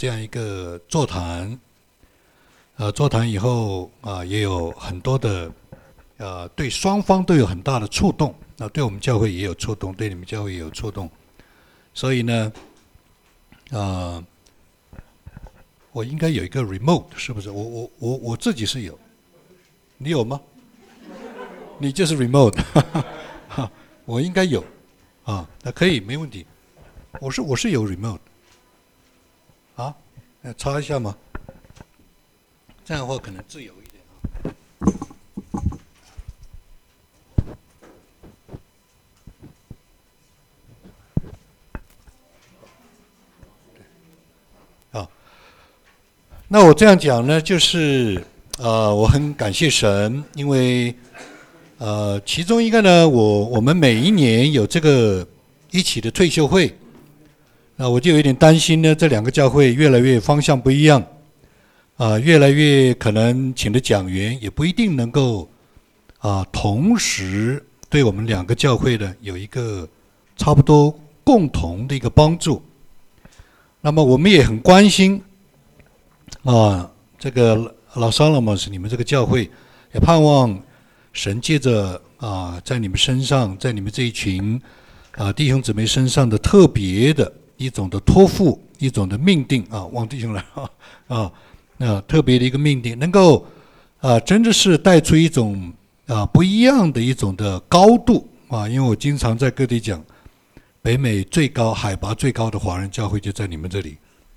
这样一个座谈，座谈以后也有很多的对双方都有很大的触动，对我们教会也有触动，对你们教会也有触动，所以呢，我应该有一个 remote 是不是？我自己是有，你有吗？你就是 remote， 我应该有那可以没问题，我是有 remote。插一下吗？这样的话可能自由一点那我这样讲呢，就是我很感谢神，因为其中一个呢，我们每一年有这个一起的退休会。那我就有点担心呢，这两个教会越来越方向不一样，越来越可能请的讲员也不一定能够同时对我们两个教会呢有一个差不多共同的一个帮助。那么我们也很关心这个老萨拉蒙是你们这个教会，也盼望神借着在你们身上，在你们这一群弟兄姊妹身上的特别的一种的托付，一种的命定王弟兄来特别的一个命定，能够真的是带出一种不一样的一种的高度因为我经常在各地讲，北美最高海拔最高的华人教会就在你们这里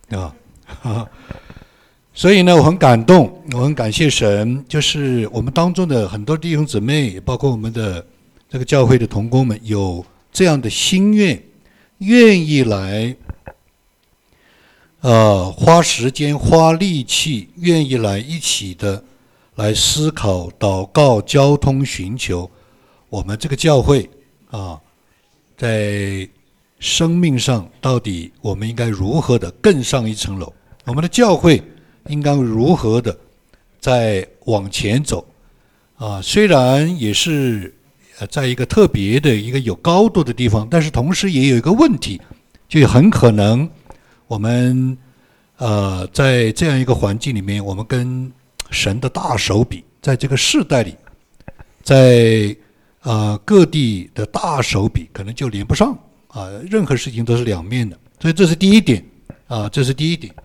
所以呢，我很感动，我很感谢神，就是我们当中的很多弟兄姊妹，包括我们的这个教会的同工们，有这样的心愿，愿意来花时间花力气，愿意来一起的来思考祷告交通，寻求我们这个教会在生命上到底我们应该如何的更上一层楼，我们的教会应该如何的再往前走虽然也是在一个特别的一个有高度的地方，但是同时也有一个问题，就很可能我们在这样一个环境里面，我们跟神的大手比，在这个世代里，在各地的大手比可能就连不上任何事情都是两面的，所以这是第一点这是第一点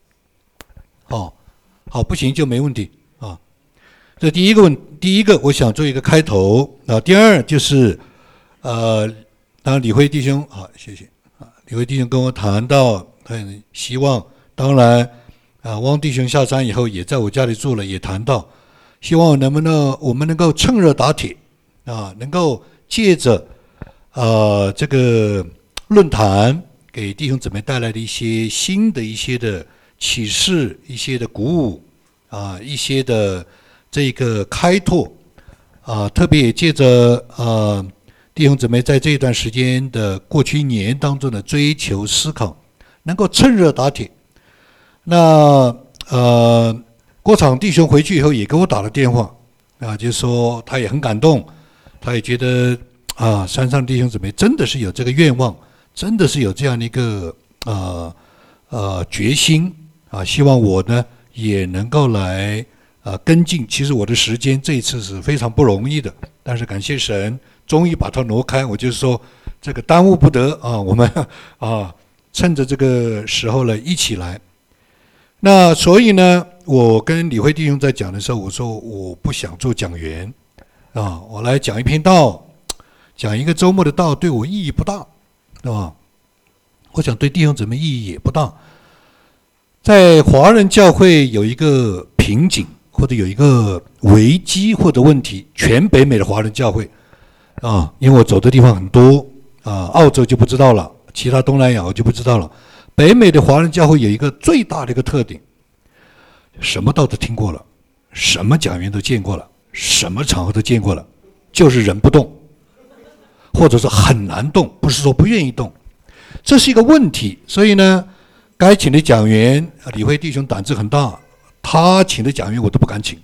好，不行就没问题这第一个我想做一个开头第二就是当然李辉弟兄谢谢李辉弟兄跟我谈到，他很希望，当然汪弟兄下山以后也在我家里住了，也谈到希望我们能够趁热打铁能够借着这个论坛给弟兄姊妹带来的一些新的一些的启示，一些的鼓舞一些的这个开拓特别也借着弟兄姊妹在这一段时间的过去一年当中的追求思考，能够趁热打铁。那郭场弟兄回去以后也给我打了电话就说他也很感动，他也觉得山上弟兄姊妹真的是有这个愿望，真的是有这样的一个决心希望我呢也能够来跟进。其实我的时间这一次是非常不容易的，但是感谢神终于把它挪开，我就是说这个耽误不得我们趁着这个时候呢一起来。那所以呢，我跟李辉弟兄在讲的时候，我说我不想做讲员我来讲一篇道，讲一个周末的道对我意义不大我想对弟兄姊妹意义也不大。在华人教会有一个瓶颈，或者有一个危机或者问题，全北美的华人教会因为我走的地方很多澳洲就不知道了，其他东南亚我就不知道了。北美的华人教会有一个最大的一个特点，什么道都听过了，什么讲员都见过了，什么场合都见过了，就是人不动，或者是很难动，不是说不愿意动，这是一个问题。所以呢，该请的讲员，李辉弟兄胆子很大，他请的讲员我都不敢请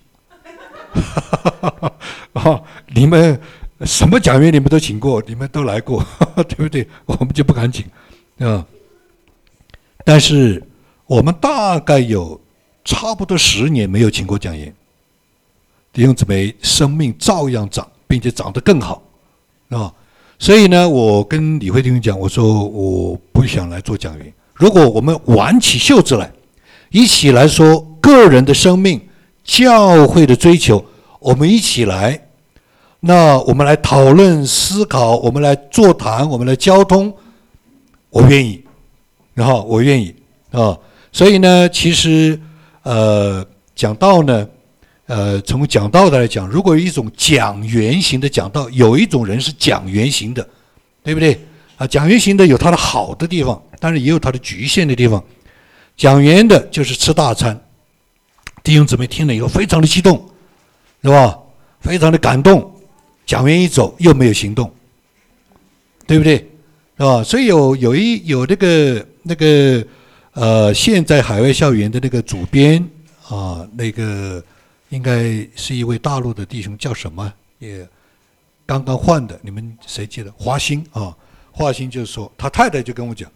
你们什么讲员你们都请过，你们都来过对不对？我们就不敢请但是我们大概有差不多10年没有请过讲员，弟兄姊妹生命照样长，并且长得更好，啊。所以呢，我跟李慧弟兄讲，我说我不想来做讲员。如果我们挽起袖子来，一起来说个人的生命、教会的追求，我们一起来，那我们来讨论、思考，我们来座谈，我们来交通，我愿意，然后我愿意啊。所以呢，其实讲道呢。从讲道的来讲，如果有一种讲员型的讲道，有一种人是讲员型的，对不对？讲员型的有他的好的地方，但是也有他的局限的地方。讲员的就是吃大餐，弟兄姊妹听了以后非常的激动，是吧？非常的感动。讲员一走又没有行动，对不对？是吧？所以有那个现在海外校园的那个主编啊，那个。应该是一位大陆的弟兄，叫什么？也刚刚换的，你们谁记得？华兴啊，华兴就是说，他太太就跟我讲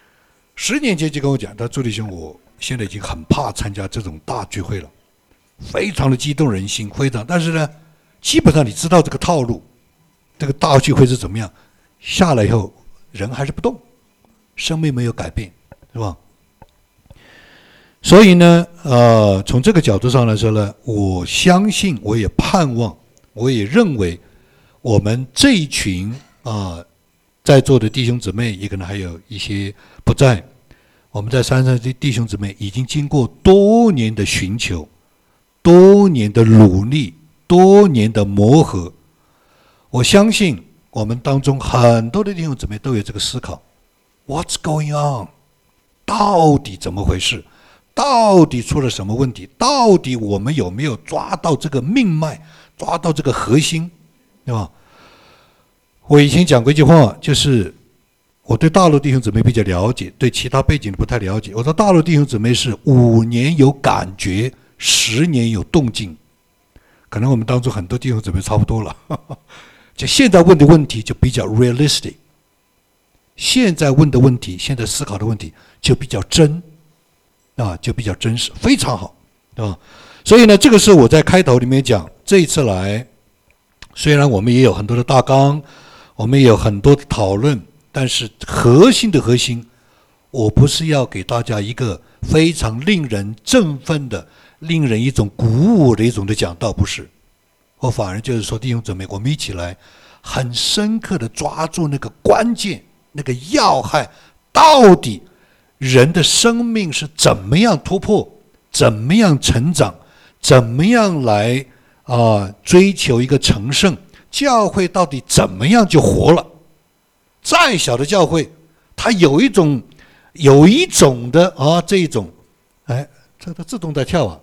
，10年前就跟我讲，他朱弟兄，我现在已经很怕参加这种大聚会了，非常的激动人心，非常。但是呢，基本上你知道这个套路，这个大聚会是怎么样，下来以后人还是不动，生命没有改变，是吧？所以呢，从这个角度上来说呢，我相信，我也盼望，我也认为，我们这一群在座的弟兄姊妹，也可能还有一些不在，我们在山上的弟兄姊妹，已经经过多年的寻求，多年的努力，多年的磨合，我相信我们当中很多的弟兄姊妹都有这个思考 ：What's going on？ 到底怎么回事？到底出了什么问题？到底我们有没有抓到这个命脉，抓到这个核心，对吧？我以前讲过一句话，就是我对大陆弟兄姊妹比较了解，对其他背景不太了解。我说大陆弟兄姊妹是5年有感觉，10年有动静，可能我们当中很多弟兄姊妹差不多了。就现在问的问题就比较 realistic， 现在问的问题，现在思考的问题就比较真。就比较真实，非常好，对吧？所以呢，这个是我在开头里面讲，这一次来，虽然我们也有很多的大纲，我们也有很多的讨论，但是核心的核心，我不是要给大家一个非常令人振奋的、令人一种鼓舞的一种的讲道，不是。我反而就是说，弟兄姊妹，我们一起来，很深刻的抓住那个关键、那个要害，到底。人的生命是怎么样突破，怎么样成长，怎么样来追求一个成圣？教会到底怎么样就活了？再小的教会，它有一种的这一种，这它自动在跳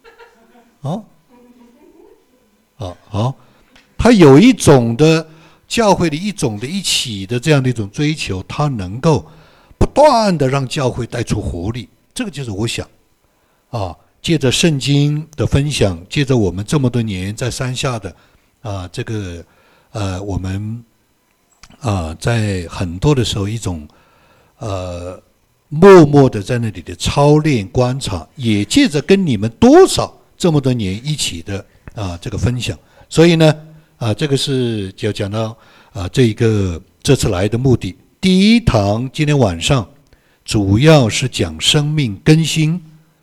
好，它有一种的教会的一种的一起的这样的一种追求，它能够。不断的让教会带出活力，这个就是我想借着圣经的分享，借着我们这么多年在山下的这个我们在很多的时候一种默默的在那里的操练观察，也借着跟你们多少这么多年一起的这个分享，所以呢这个是就讲到这次来的目的。第一堂今天晚上主要是讲生命更新，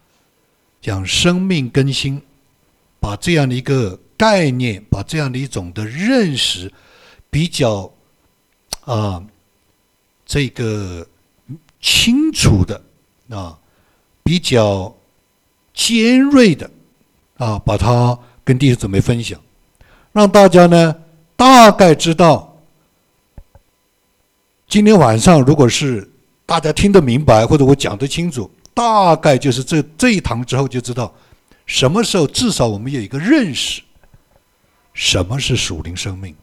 把这样的一个概念，把这样的一种的认识比较这个清楚的比较尖锐的把它跟弟兄姊妹分享，让大家呢大概知道。今天晚上，如果是大家听得明白，或者我讲得清楚，大概就是这一堂之后就知道，什么时候至少我们有一个认识，什么是属灵生命，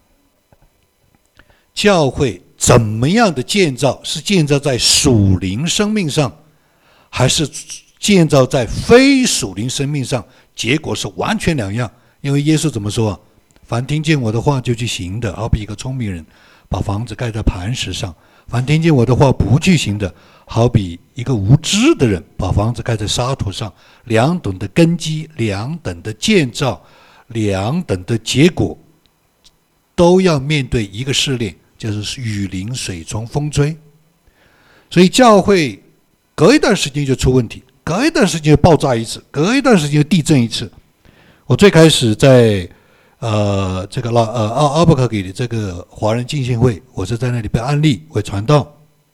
教会怎么样的建造，是建造在属灵生命上，还是建造在非属灵生命上？结果是完全两样。因为耶稣怎么说凡听见我的话就去行的，好比一个聪明人。把房子盖在磐石上，凡听见我的话不去行的， 好比一个无知的人把房子盖在沙土上，2等的根基，2等的建造，2等的结果，都要面对一个试炼，就是雨淋、水冲、风吹。所以教会隔一段时间就出问题，隔一段时间就爆炸一次，隔一段时间就地震一次。我最开始在这个阿布克给的这个华人浸信会，我是在那里被安利为传道。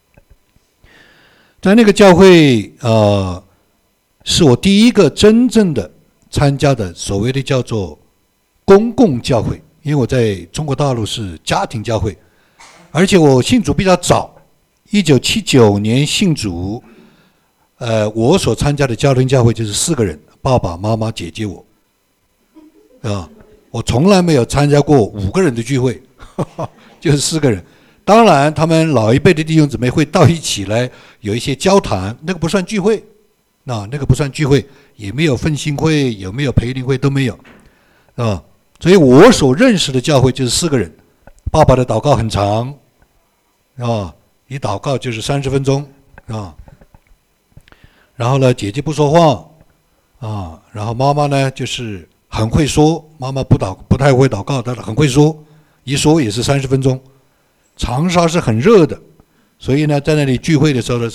在那个教会是我第一个真正的参加的所谓的叫做公共教会，因为我在中国大陆是家庭教会，而且我信主比较早，1979年信主。我所参加的家庭教会就是4个人，爸爸妈妈姐姐我，我从来没有参加过5个人的聚会，就是4个人。当然他们老一辈的弟兄姊妹会到一起来有一些交谈，那个不算聚会，那个不算聚会，也没有奋兴会，有没有培灵会都没有，所以我所认识的教会就是4个人。爸爸的祷告很长，一祷告就是30分钟，然后呢，姐姐不说话，然后妈妈呢就是很会说，妈妈不太会祷告，但是很会说，一说也是30分钟。长沙是很热的，所以呢，在那里聚会的时候呢，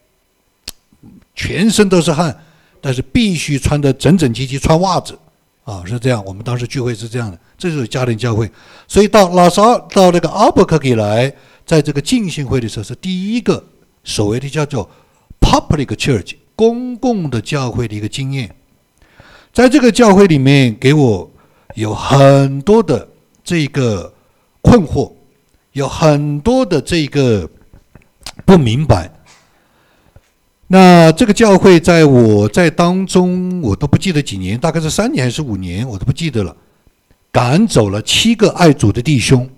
全身都是汗，但是必须穿得整整齐齐，穿袜子，是这样。我们当时聚会是这样的，这就是家庭教会。所以到那个阿伯克给来，在这个浸信会的时候，是第一个所谓的叫做 public church 公共的教会的一个经验。在这个教会里面，给我有很多的这个困惑，有很多的这个不明白。那这个教会在我在当中，我都不记得几年，大概是3年还是5年，我都不记得了。赶走了7个爱主的弟兄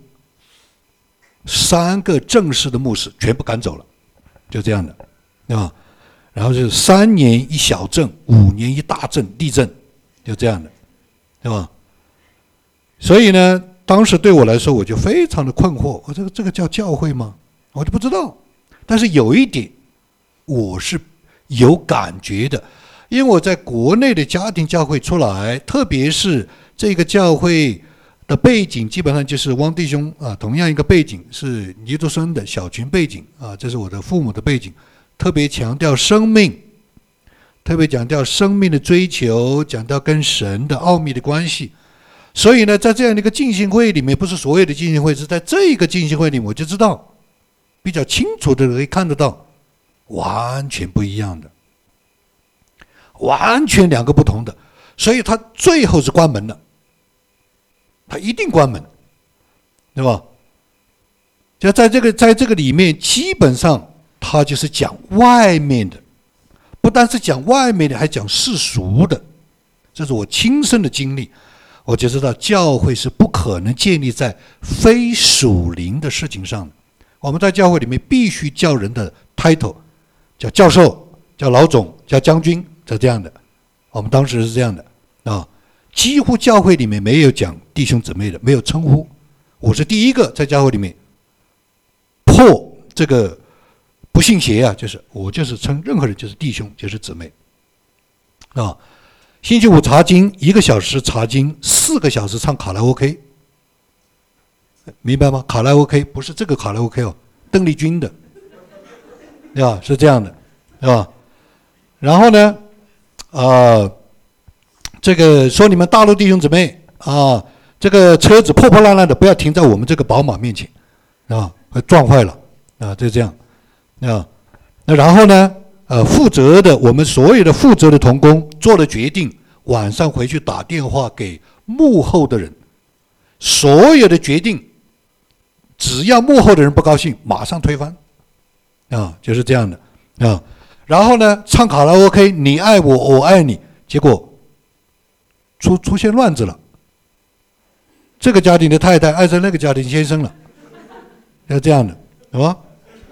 ，3个正式的牧师全部赶走了，就这样的，然后是3年一小震，5年一大震，地震，就这样的，对吧？所以呢，当时对我来说，我就非常的困惑，我这个叫教会吗？我就不知道。但是有一点，我是有感觉的，因为我在国内的家庭教会出来，特别是这个教会的背景，基本上就是汪弟兄同样一个背景是尼都生的小群背景这是我的父母的背景，特别强调生命，特别强调生命的追求，讲到跟神的奥秘的关系。所以呢，在这样的一个浸信会里面，不是所有的浸信会，是在这个浸信会里面，我就知道比较清楚的可以看得到，完全不一样的，完全2个不同的。所以他最后是关门了，他一定关门，对吧？就在这个里面，基本上他就是讲外面的，不单是讲外面的，还讲世俗的。这是我亲身的经历，我就知道教会是不可能建立在非属灵的事情上的。我们在教会里面必须叫人的 title， 叫教授，叫老总，叫将军，是这样的。我们当时是这样的几乎教会里面没有讲弟兄姊妹的，没有称呼。我是第一个在教会里面破这个不信邪就是我就是称任何人就是弟兄，就是姊妹星期五查经1个小时查经，4个小时唱卡拉 OK， 明白吗？卡拉 OK 不是这个卡拉 OK 邓丽君的，对吧？是这样的，对吧？然后呢，这个说你们大陆弟兄姊妹这个车子破破烂烂的，不要停在我们这个宝马面前会撞坏了就这样那然后呢，负责的我们所有的负责的同工做了决定，晚上回去打电话给幕后的人，所有的决定，只要幕后的人不高兴，马上推翻就是这样的然后呢，唱卡拉 OK， 你爱我，我爱你，结果出现乱子了，这个家庭的太太爱上那个家庭先生了，要这样的，是吧？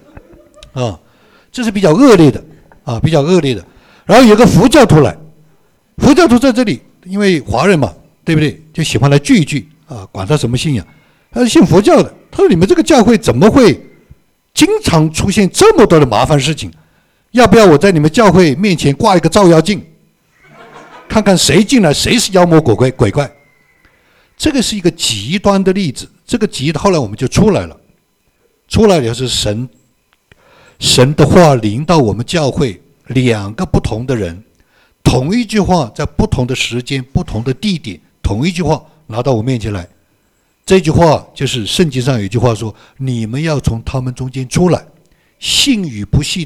这是比较恶劣的比较恶劣的。然后有个佛教徒来，佛教徒在这里，因为华人嘛，对不对？就喜欢来聚一聚管他什么信仰，他是信佛教的。他说：“你们这个教会怎么会经常出现这么多的麻烦事情？ 要不要我在你们教会面前挂一个照妖镜，看看谁进来谁是妖魔鬼怪？这个是一个极端的例子。这个后来我们就出来了也是神的话临到我们教会，两个不同的人，同一句话在不同的时间不同的地点，同一句话拿到我面前来。这句话就是圣经上有一句话说，你们要从他们中间出来，信与不信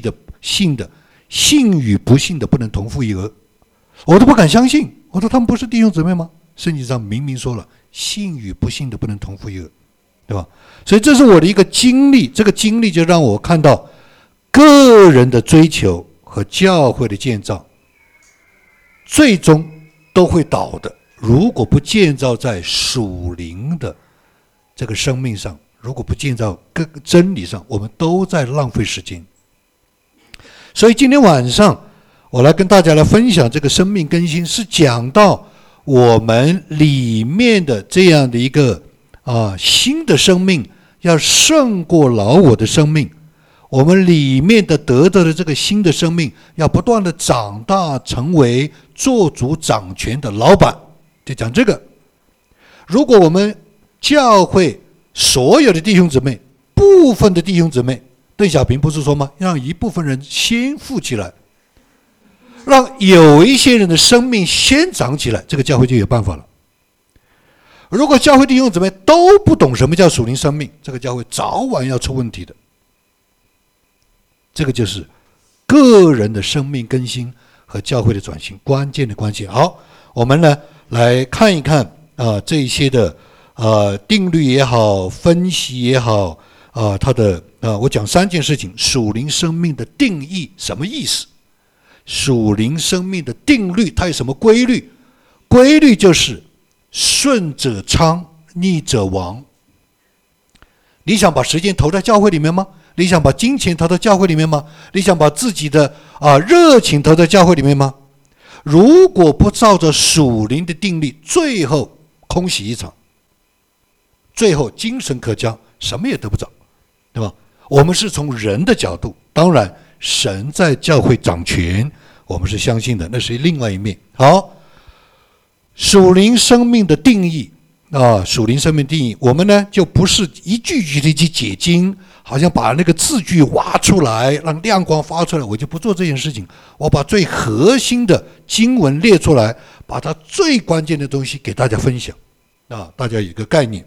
的不能同父一额。我都不敢相信，我说他们不是弟兄姊妹吗？圣经上明明说了，信与不信的不能同父一额，对吧？所以这是我的一个经历，这个经历就让我看到个人的追求和教会的建造最终都会倒的。如果不建造在属灵的这个生命上，如果不建造各个真理上，我们都在浪费时间。所以今天晚上我来跟大家来分享这个生命更新，是讲到我们里面的这样的一个新的生命要胜过老我的生命，我们里面的得到的这个新的生命要不断的长大，成为做主掌权的老板，就讲这个。如果我们教会所有的弟兄姊妹，部分的弟兄姊妹，邓小平不是说吗？让一部分人先富起来，让有一些人的生命先长起来，这个教会就有办法了。如果教会弟兄姊妹都不懂什么叫属灵生命，这个教会早晚要出问题的。这个就是个人的生命更新和教会的转型关键的关系。好，我们呢来看一看这一些的定律也好，分析也好，它的我讲3件事情。属灵生命的定义什么意思？属灵生命的定律它有什么规律？规律就是顺者昌，逆者亡。你想把时间投在教会里面吗？你想把金钱投在教会里面吗？你想把自己的热情投在教会里面吗？如果不照着属灵的定律，最后空喜一场，最后精神可嘉，什么也得不着，对吧？我们是从人的角度，当然神在教会掌权，我们是相信的，那是另外一面。好，属灵生命的定义属灵生命定义，我们呢就不是一句句的去解经，好像把那个字句挖出来，让亮光发出来，我就不做这件事情。我把最核心的经文列出来，把它最关键的东西给大家分享大家有一个概念。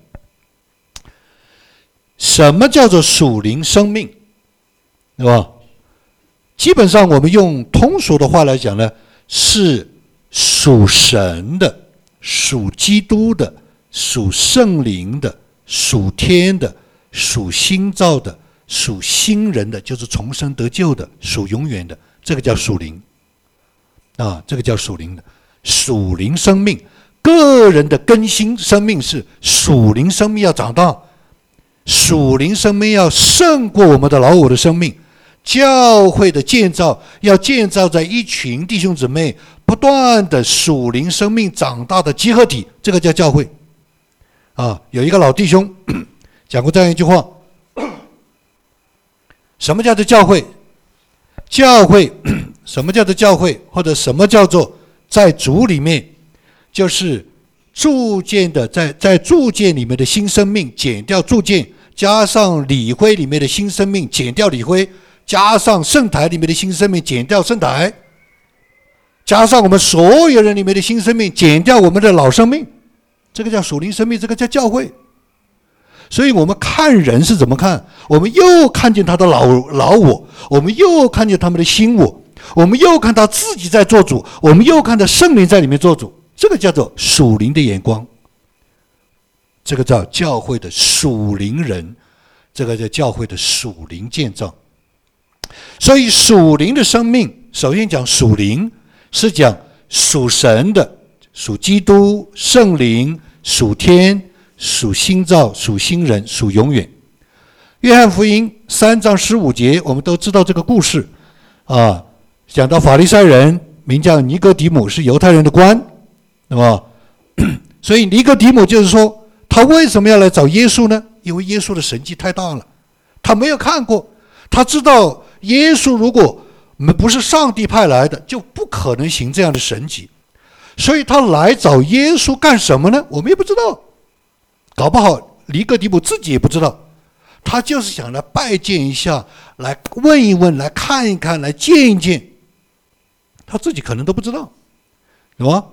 什么叫做属灵生命，对吧？基本上我们用通俗的话来讲呢，是属神的，属基督的，属圣灵的，属天的，属新造的，属新人的，就是重生得救的，属永远的，这个叫属灵这个叫属灵的。属灵生命，个人的更新生命是属灵生命要长大，属灵生命要胜过我们的老我的生命。教会的建造要建造在一群弟兄姊妹不断的属灵生命长大的集合体，这个叫教会有一个老弟兄讲过这样一句话，什么叫做教会？教会什么叫做教会，或者什么叫做在主里面，就是铸建的在铸建里面的新生命减掉铸建，加上礼会里面的新生命减掉礼会，加上圣台里面的新生命减掉圣台，加上我们所有人里面的新生命减掉我们的老生命，这个叫属灵生命，这个叫教会。所以我们看人是怎么看？我们又看见他的老我，我们又看见他们的新我，我们又看他自己在做主，我们又看到圣灵在里面做主，这个叫做属灵的眼光，这个叫教会的属灵人，这个叫教会的属灵建造。所以属灵的生命，首先讲属灵是讲属神的，属基督、圣灵，属天，属新造，属新人，属永远。约翰福音3章15节，我们都知道这个故事讲到法利赛人名叫尼哥底母，是犹太人的官，那么所以尼哥底母就是说，他为什么要来找耶稣呢？因为耶稣的神迹太大了，他没有看过，他知道耶稣如果不是上帝派来的，就不可能行这样的神迹。所以他来找耶稣干什么呢？我们也不知道，搞不好尼哥底母自己也不知道。他就是想来拜见一下，来问一问，来看一看，来见一见，他自己可能都不知道，懂吗？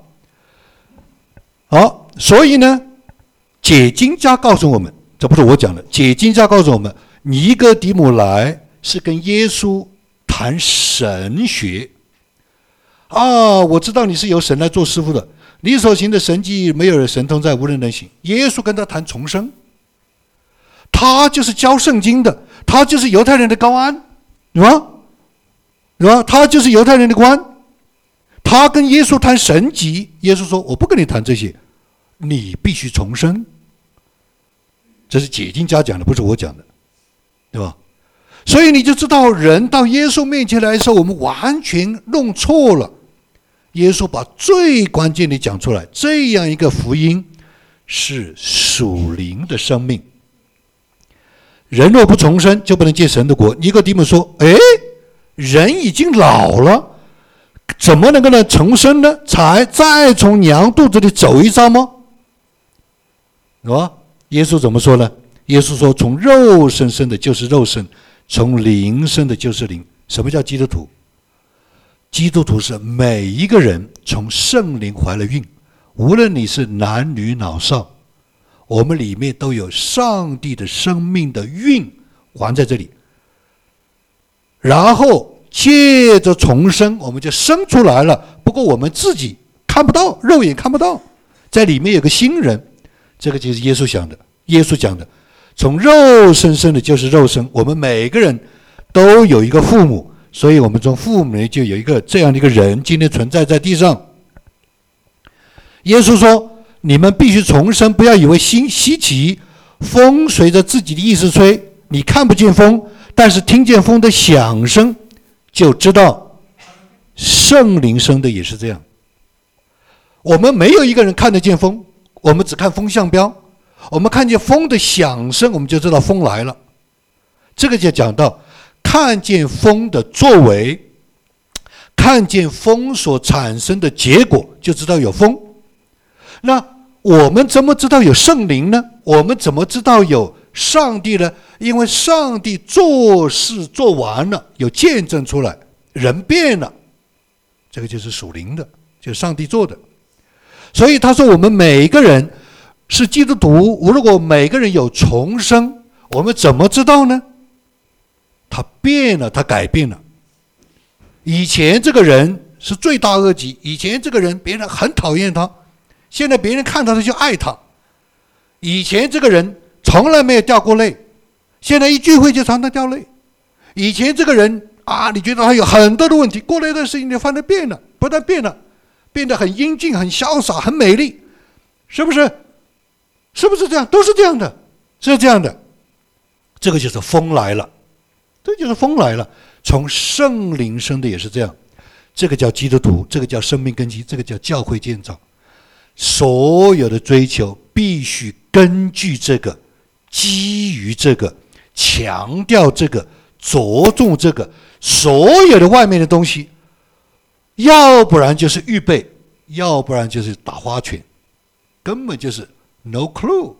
好，所以呢，解经家告诉我们，这不是我讲的，解经家告诉我们，尼哥底母来是跟耶稣谈神学啊。我知道你是由神来做师傅的，你所行的神迹没有神同在，无人能行。耶稣跟他谈重生，他就是教圣经的，他就是犹太人的高安，是吧？他就是犹太人的官。他跟耶稣谈神迹，耶稣说：“我不跟你谈这些，你必须重生。”这是解经家讲的，不是我讲的，对吧？所以你就知道，人到耶稣面前来的时候，我们完全弄错了。耶稣把最关键的讲出来，这样一个福音是属灵的生命。人若不重生，就不能进神的国。尼哥底母说：“人已经老了，怎么能够呢重生呢？才再从娘肚子里走一遭吗？”是吧？耶稣怎么说呢？耶稣说：“从肉身生的就是肉身，从灵生的就是灵。”什么叫基督徒？基督徒是每一个人从圣灵怀了孕，无论你是男女老少，我们里面都有上帝的生命的孕还在这里，然后借着重生，我们就生出来了。不过我们自己看不到，肉眼看不到，在里面有个新人。这个就是耶稣讲的，从肉身生的就是肉身。我们每个人都有一个父母，所以我们从父母里就有一个这样的一个人，今天存在在地上。耶稣说：“你们必须重生，不要以为稀奇。风随着自己的意思吹，你看不见风，但是听见风的响声，就知道圣灵生的也是这样。我们没有一个人看得见风，我们只看风向标，我们看见风的响声，我们就知道风来了。这个就讲到看见风的作为，看见风所产生的结果，就知道有风。那我们怎么知道有圣灵呢？我们怎么知道有上帝呢？因为上帝做事做完了，有见证出来，人变了，这个就是属灵的，就是上帝做的。所以他说我们每个人是基督徒，如果每个人有重生，我们怎么知道呢？他变了，他改变了。以前这个人是罪大恶极，以前这个人别人很讨厌他，现在别人看到他就爱他。以前这个人从来没有掉过泪，现在一聚会就常常掉泪。以前这个人你觉得他有很多的问题，过来的事情就发现变了，不但变了，变得很英俊、很潇洒、很美丽，是不是？是不是这样？都是这样的，是这样的。这个就是风来了，这就是风来了。从圣灵生的也是这样，这个叫基督徒，这个叫生命根基，这个叫教会建造。所有的追求必须根据这个，基于这个，强调这个，着重这个。所有的外面的东西，要不然就是预备，要不然就是打花拳，根本就是 no clue。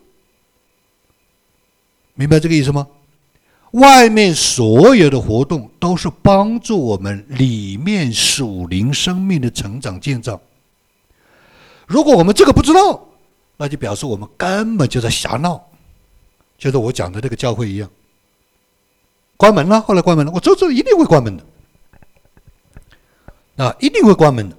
明白这个意思吗？外面所有的活动都是帮助我们里面属灵生命的成长建造。如果我们这个不知道，那就表示我们根本就在瞎闹，就是我讲的这个教会一样，关门了，后来关门了，我这一定会关门的，一定会关门的。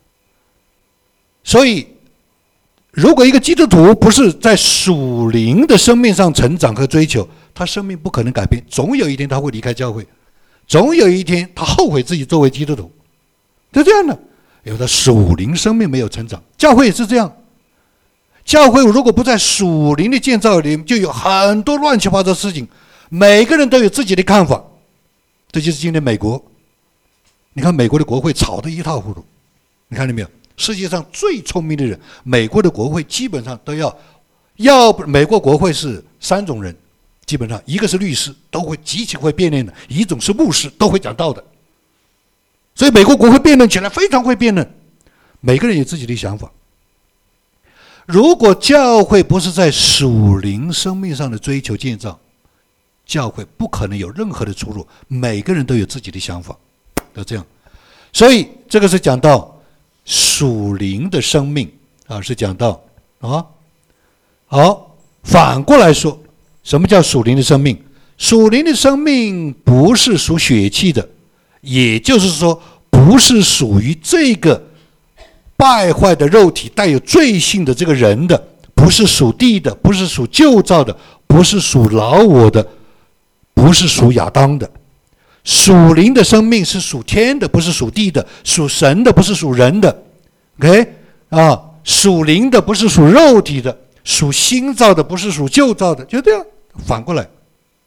所以如果一个基督徒不是在属灵的生命上成长和追求，他生命不可能改变，总有一天他会离开教会，总有一天他后悔自己作为基督徒，就这样的。因为他属灵生命没有成长，教会也是这样。教会如果不在属灵的建造里，就有很多乱七八糟的事情，每个人都有自己的看法。这就是今天美国，你看美国的国会吵得一塌糊涂，你看见没有？世界上最聪明的人，美国的国会基本上都要美国国会是3种人，基本上一个是律师，都会极其会辩论的；一种是牧师，都会讲道的。 所以美国国会辩论起来非常会辩论，每个人有自己的想法。如果教会不是在属灵生命上的追求建造，教会不可能有任何的出入，每个人都有自己的想法，都这样。所以这个是讲到属灵的生命啊，是讲到啊。好，反过来说，什么叫属灵的生命？属灵的生命不是属血气的，也就是说，不是属于这个败坏的肉体、带有罪性的这个人的，不是属地的，不是属旧造的，不是属老我的，不是属亚当的。属灵的生命是属天的，不是属地的；属神的，不是属人的。OK 啊，属灵的不是属肉体的，属新造的不是属旧造的，就这样反过来。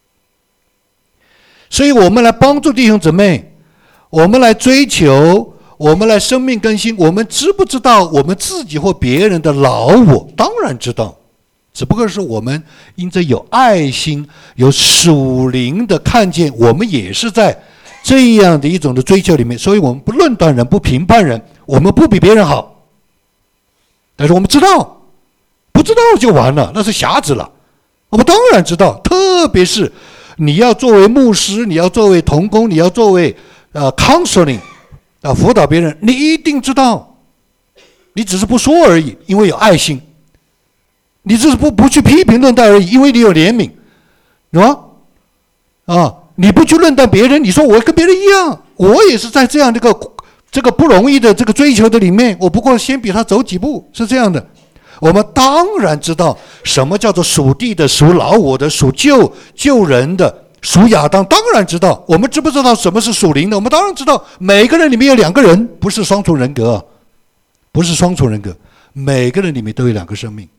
所以我们来帮助弟兄姊妹，我们来追求，我们来生命更新。我们知不知道我们自己或别人的老我？当然知道，只不过是我们因着有爱心、有属灵的看见，我们也是在这样的一种的追求里面。所以我们不论断人，不评判人，我们不比别人好，但是我们知道，不知道就完了，那是瞎子了。我们当然知道，特别是你要作为牧师，你要作为同工，你要作为counseling 辅导别人，你一定知道，你只是不说而已，因为有爱心；你只是不去批评论断而已，因为你有怜悯，是吧？你不去论断别人，你说我跟别人一样，我也是在这样这个不容易的这个追求的里面，我不过先比他走几步，是这样的。我们当然知道什么叫做属地的、属老我的、属旧人的、属亚当，当然知道。我们知不知道什么是属灵的？我们当然知道。每个人里面有两个人，不是双重人格，不是双重人格，每个人里面都有两个生命。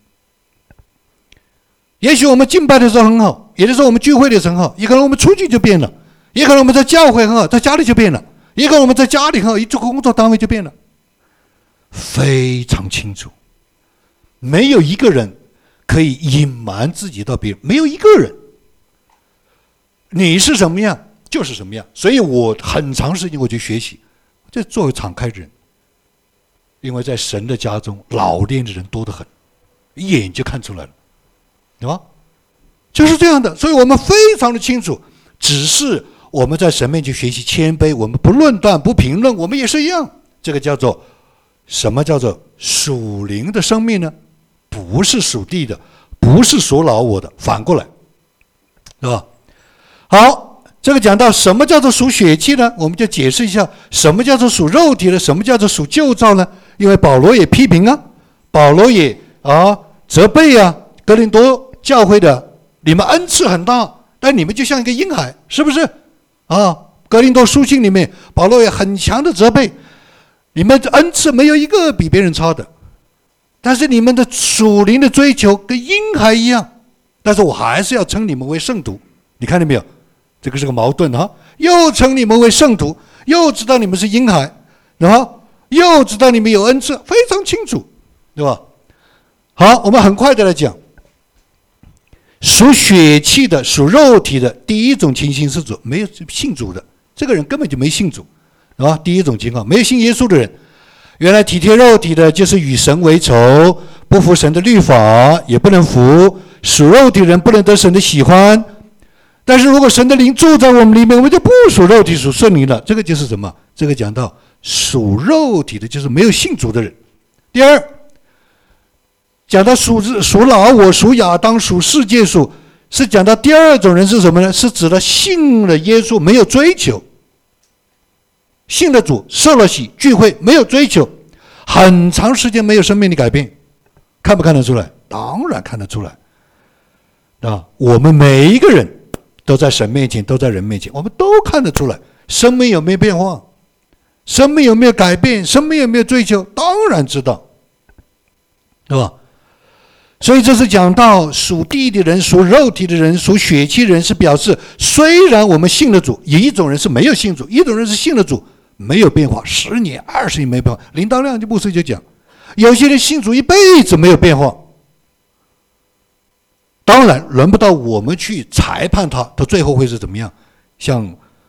也许我们敬拜的时候很好，有的时候我们聚会的时候很好，也可能我们出去就变了，也可能我们在教会很好，在家里就变了，也可能我们在家里很好，一做工作单位就变了，非常清楚。没有一个人可以隐瞒自己到别人，没有一个人。你是什么样就是什么样，所以我很长时间我就学习，就作为敞开的人，因为在神的家中老练的人多得很，一眼就看出来了，对吧？就是这样的，所以我们非常的清楚，只是我们在神面前学习谦卑，我们不论断不评论，我们也是一样。这个叫做什么叫做属灵的生命呢？不是属地的，不是属老我的，反过来，对吧？好，这个讲到什么叫做属血气呢？我们就解释一下什么叫做属肉体的，什么叫做属旧造呢？因为保罗也批评啊，保罗也责备啊，哥林多教会的，你们恩赐很大，但你们就像一个婴孩，是不是哥林多书信里面保罗也很强的责备，你们的恩赐没有一个比别人差的，但是你们的属灵的追求跟婴孩一样，但是我还是要称你们为圣徒。你看见没有？这个是个矛盾又称你们为圣徒，又知道你们是婴孩，又知道你们有恩赐，非常清楚，对吧？好，我们很快的来讲，属血气的、属肉体的，第一种情形是没有信主的，这个人根本就没信主，第一种情况，没有信耶稣的人，原来体贴肉体的就是与神为仇，不服神的律法，也不能服，属肉体人不能得神的喜欢。但是如果神的灵住在我们里面，我们就不属肉体，属圣灵了。这个就是什么？这个讲到属肉体的就是没有信主的人。第二，讲到属老我、属亚当、属世界属，是讲到第二种人是什么呢？是指的信了耶稣没有追求，信了主受了洗聚会没有追求，很长时间没有生命的改变，看不看得出来？当然看得出来我们每一个人都在神面前，都在人面前，我们都看得出来，生命有没有变化，生命有没有改变，生命有没有追求，当然知道，对吧？所以这是讲到属地的人、属肉体的人、属血气的人，是表示虽然我们信了主，有一种人是没有信主，一种人是信了主没有变化，10年20年没变化。林道亮牧师就讲，有些人信主一辈子没有变化。当然轮不到我们去裁判他最后会是怎么样，像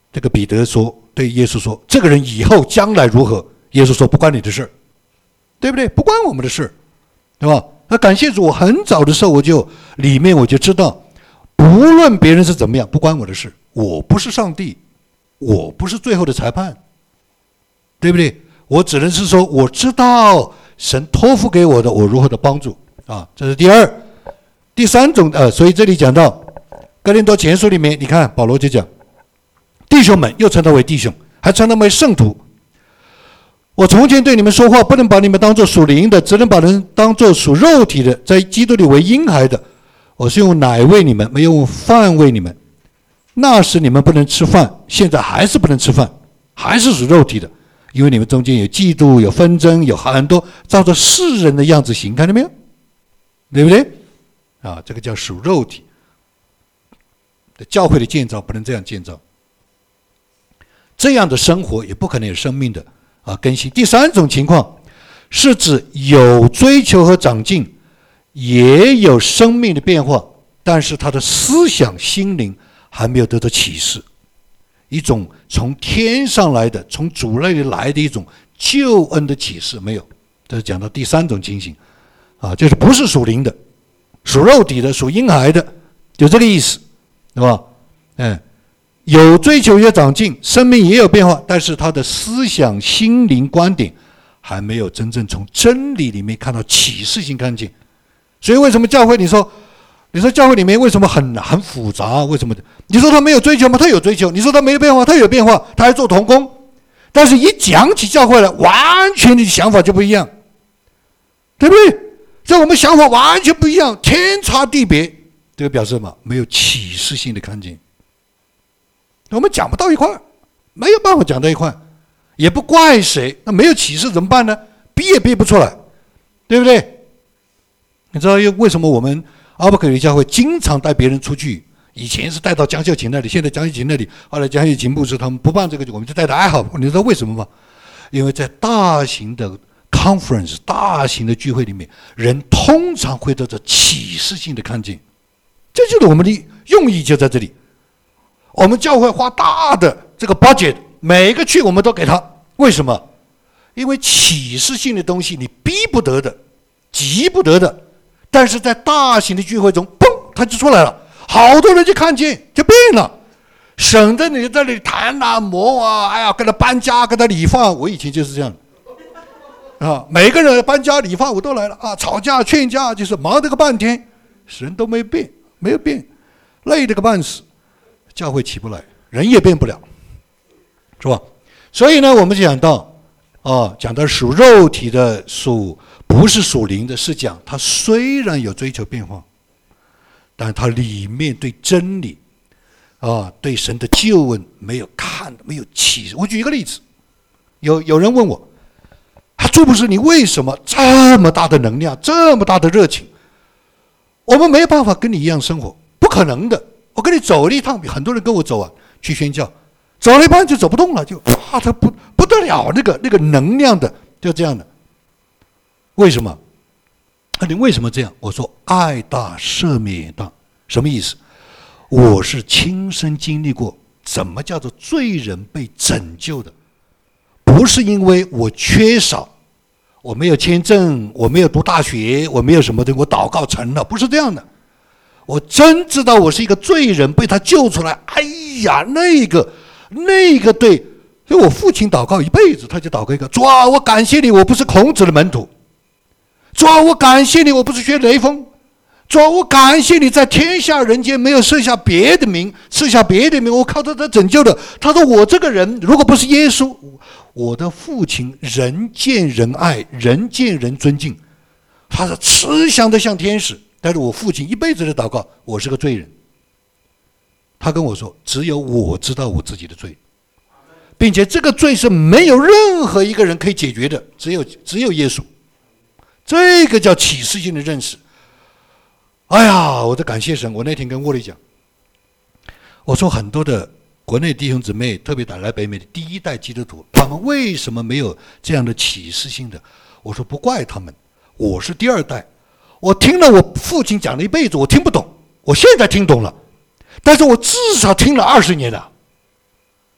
这个彼得说，对耶稣说，这个人以后将来如何？耶稣说不关你的事，对不对？不关我们的事，对吧？那感谢主，我很早的时候我就知道，不论别人是怎么样，不关我的事。我不是上帝，我不是最后的裁判，对不对？我只能是说，我知道神托付给我的，我如何的帮助啊，这是第二。第三种所以这里讲到哥林多前书里面，你看保罗就讲，弟兄们，又称他为弟兄，还称他为圣徒。我从前对你们说话，不能把你们当作属灵的，只能把人当作属肉体的，在基督里为婴孩的。我是用奶喂你们，没有用饭喂你们。那时你们不能吃饭，现在还是不能吃饭，还是属肉体的，因为你们中间有嫉妒，有纷争，有很多照着世人的样子行，看到没有？对不对？啊，这个叫属肉体。教会的建造不能这样建造，这样的生活也不可能有生命的更新。第三种情况是指有追求和长进，也有生命的变化，但是他的思想心灵还没有得到启示，一种从天上来的，从主那里来的一种救恩的启示没有。这是讲到第三种情形就是不是属灵的，属肉体的，属婴孩的，就这个意思，对吧？有追求也长进，生命也有变化，但是他的思想心灵观点还没有真正从真理里面看到启示性看见。所以为什么教会你说教会里面为什么很复杂？为什么？你说他没有追求吗？他有追求。你说他没有变化，他有变化，他还做同工。但是一讲起教会来，完全的想法就不一样，对不对？这我们想法完全不一样，天差地别。这个表示什么？没有启示性的看见。我们讲不到一块，没有办法讲到一块，也不怪谁。那没有启示怎么办呢？逼也逼不出来，对不对？你知道为什么我们阿伯克里教会经常带别人出去？以前是带到江秀琴那里，现在江秀琴那里，后来江秀琴牧师他们不办这个，我们就带到爱好。你知道为什么吗？因为在大型的 conference、大型的聚会里面，人通常会得到启示性的看见，这就是我们的用意就在这里。我们教会花大的这个 budget， 每个区我们都给他，为什么？因为启示性的东西你逼不得的，急不得的，但是在大型的聚会中，嘣，它就出来了，好多人就看见，就变了，省得你在那里弹啊、磨啊，哎呀，跟他搬家，跟他理发。我以前就是这样每个人搬家理发我都来了吵架劝架，就是忙得个半天，人都没变，没有变，累得个半死。教会起不来，人也变不了，是吧？所以呢，我们讲到属肉体的，不是属灵的，是讲他虽然有追求变化，但他里面对真理对神的救恩没有看，没有启示。我举一个例子，有人问我，朱牧师，你为什么这么大的能量，这么大的热情？我们没有办法跟你一样生活，不可能的。我跟你走了一趟，很多人跟我走去宣教，走了一半就走不动了，就他不得了，那个能量的，就这样的。为什么？你为什么这样？我说爱大赦免也大，什么意思？我是亲身经历过怎么叫做罪人被拯救的，不是因为我缺少，我没有签证，我没有读大学，我没有什么的，我祷告成了，不是这样的。我真知道我是一个罪人，被他救出来。哎呀，那个对，所以我父亲祷告一辈子，他就祷告一个：主啊，我感谢你，我不是孔子的门徒；主啊，我感谢你，我不是学雷锋；主啊，我感谢你在天下人间没有设下别的名，我靠他拯救的。他说我这个人如果不是耶稣，我的父亲人见人爱，人见人尊敬，他是慈祥的像天使。但是我父亲一辈子的祷告，我是个罪人。他跟我说，只有我知道我自己的罪，并且这个罪是没有任何一个人可以解决的，只有耶稣。这个叫启示性的认识。哎呀，我的感谢神！我那天跟沃利讲，我说很多的国内弟兄姊妹，特别来北美的第一代基督徒，他们为什么没有这样的启示性的？我说不怪他们，我是第二代。我听了我父亲讲了一辈子，我听不懂，我现在听懂了，但是我至少听了20年了，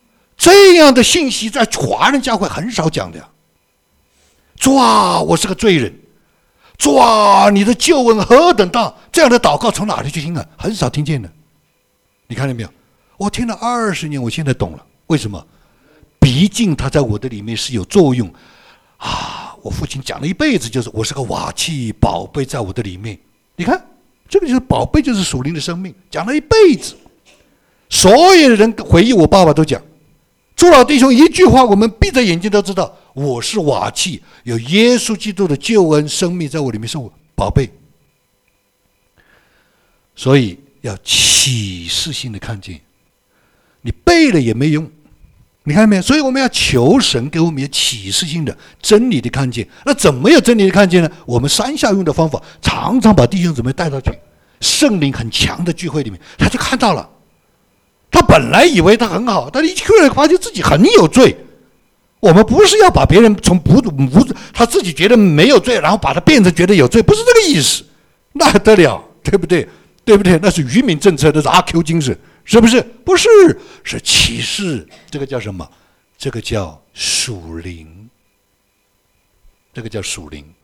这样的信息在华人教会很少讲的呀。主啊，我是个罪人，主啊，你的救恩何等大，这样的祷告从哪里去听啊？很少听见的。你看见没有？我听了20年，我现在懂了。为什么？毕竟他在我的里面是有作用啊！我父亲讲了一辈子，就是我是个瓦器宝贝在我的里面。你看，这个就是宝贝，就是属灵的生命，讲了一辈子。所有的人回忆我爸爸都讲，朱老弟兄一句话，我们闭着眼睛都知道，我是瓦器，有耶稣基督的救恩生命在我里面，是我宝贝。所以要启示性的看见，你背了也没用。你看到没有？所以我们要求神给我们有启示性的真理的看见。那怎么有真理的看见呢？我们山下用的方法，常常把弟兄姊妹带到去圣灵很强的聚会里面，他就看到了。他本来以为他很好，但一去了发现自己很有罪。我们不是要把别人从不他自己觉得没有罪，然后把他变成觉得有罪，不是这个意思，那还得了，对不对？对不对？那是愚民政策，那是阿 Q 精神。是不是？不是，是启示。这个叫什么？这个叫属灵。这个叫属灵。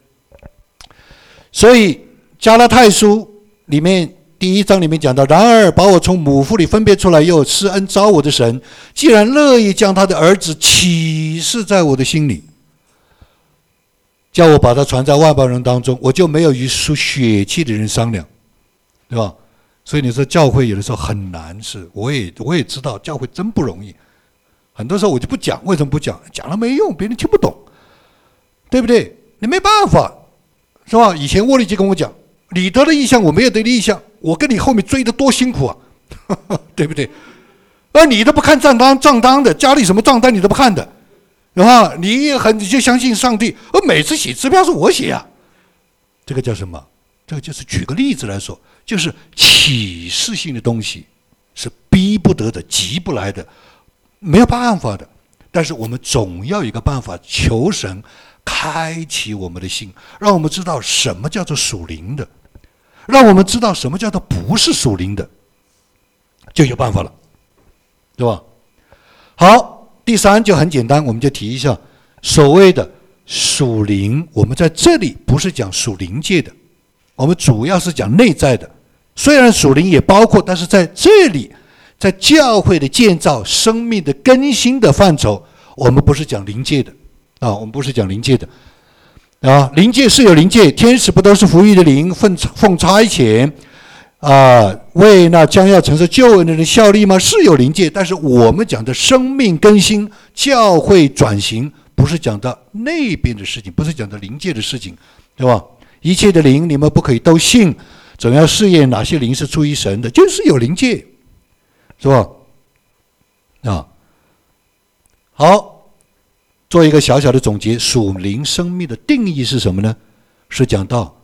所以加拉太书里面第1章里面讲到，然而把我从母腹里分别出来又施恩召我的神，既然乐意将他的儿子启示在我的心里，叫我把他传在外邦人当中，我就没有与属血气的人商量，对吧？所以你说教会有的时候很难，是我也知道教会真不容易，很多时候我就不讲。为什么不讲？讲了没用，别人听不懂，对不对？你没办法，是吧？以前沃利基跟我讲，你得了异象，我没有得异象，我跟你后面追得多辛苦啊，对不对？而你都不看账单的，家里什么账单你都不看的，是吧？你就相信上帝，而每次写支票是我写啊，这个叫什么？这个就是举个例子来说，就是启示性的东西是逼不得的、急不来的，没有办法的。但是我们总要有一个办法，求神开启我们的心，让我们知道什么叫做属灵的，让我们知道什么叫做不是属灵的，就有办法了，对吧？好，第3就很简单，我们就提一下所谓的属灵。我们在这里不是讲属灵界的，我们主要是讲内在的，虽然属灵也包括，但是在这里，在教会的建造、生命的更新的范畴，我们不是讲灵界的啊，我们不是讲灵界的啊。灵界是有灵界，天使不都是服役的灵，奉差遣啊，为那将要承受救恩的人效力吗？是有灵界，但是我们讲的生命更新、教会转型，不是讲的那边的事情，不是讲的灵界的事情，对吧？一切的灵你们不可以都信，总要试验哪些灵是出于神的，就是有灵界，是吧？啊，好，做一个小小的总结，属灵生命的定义是什么呢？是讲到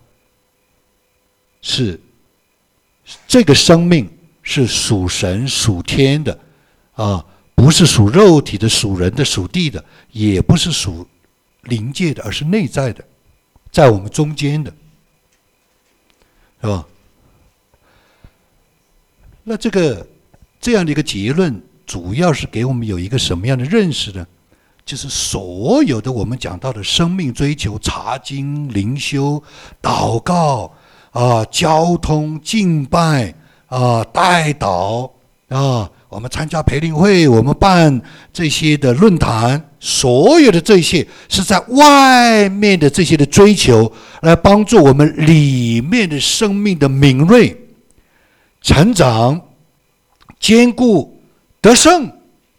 是这个生命是属神属天的啊，不是属肉体的、属人的、属地的，也不是属灵界的，而是内在的，在我们中间的，是吧？那这样的一个结论，主要是给我们有一个什么样的认识呢？就是所有的我们讲到的生命追求、查经、灵修、祷告啊、交通、敬拜啊、代祷啊，我们参加培灵会，我们办这些的论坛，所有的这些是在外面的这些的追求，来帮助我们里面的生命的敏锐、成长、坚固、得胜。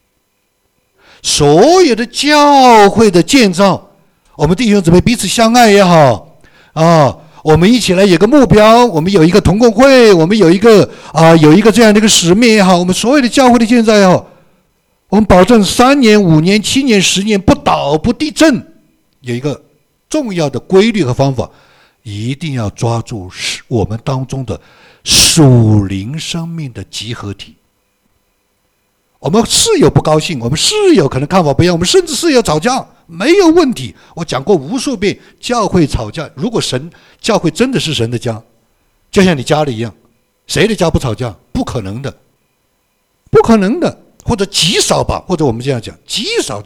所有的教会的建造，我们弟兄姊妹彼此相爱也好啊，我们一起来有个目标，我们有一个同工会，我们有一个这样的一个使命也好，我们所有的教会的建造也好，我们保证3年、5年、7年、10年不倒不地震。有一个重要的规律和方法，一定要抓住我们当中的属灵生命的集合体。我们是有不高兴，我们是有可能看法不一样，我们甚至是有吵架，没有问题。我讲过无数遍，教会吵架，如果教会真的是神的家，就像你家里一样，谁的家不吵架？不可能的，不可能的。 或者极少吧，或者我们这样讲，极少。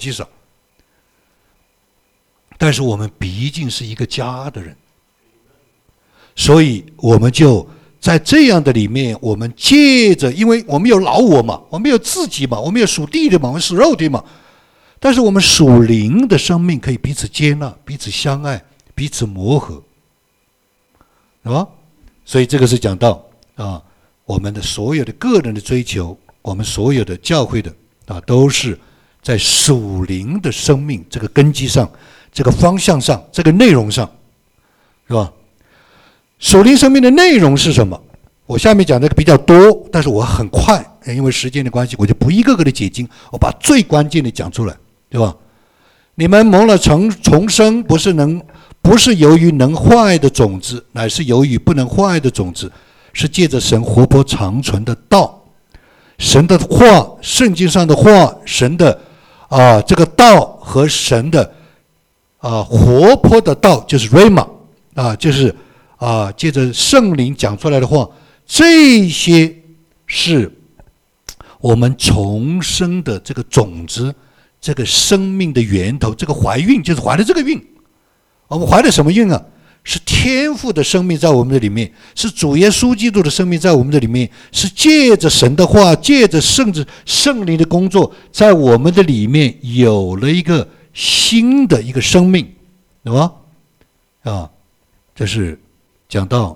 但是我们毕竟是一个家的人，所以我们就在这样的里面，我们借着，因为我们有老我嘛，我们有自己嘛，我们有属地的嘛，我们属肉体嘛，但是我们属灵的生命可以彼此接纳，彼此相爱，彼此磨合，是吧？所以这个是讲到我们的所有的个人的追求，我们所有的教会的都是在属灵的生命这个根基上，这个方向上，这个内容上，是吧？属灵生命的内容是什么？我下面讲的比较多，但是我很快，因为时间的关系，我就不一个个的解经，我把最关键的讲出来，对吧？你们蒙了重生，不是由于能坏的种子，乃是由于不能坏的种子，是借着神活泼长存的道。神的话，圣经上的话，神的这个道和神的活泼的道，就是 Rhema 就是借着圣灵讲出来的话，这些是我们重生的这个种子，这个生命的源头。这个怀孕就是怀的这个孕，我们怀的什么孕啊？是天父的生命在我们的里面，是主耶稣基督的生命在我们的里面，是借着神的话，借着圣灵的工作，在我们的里面有了一个新的一个生命，对吧？这是讲到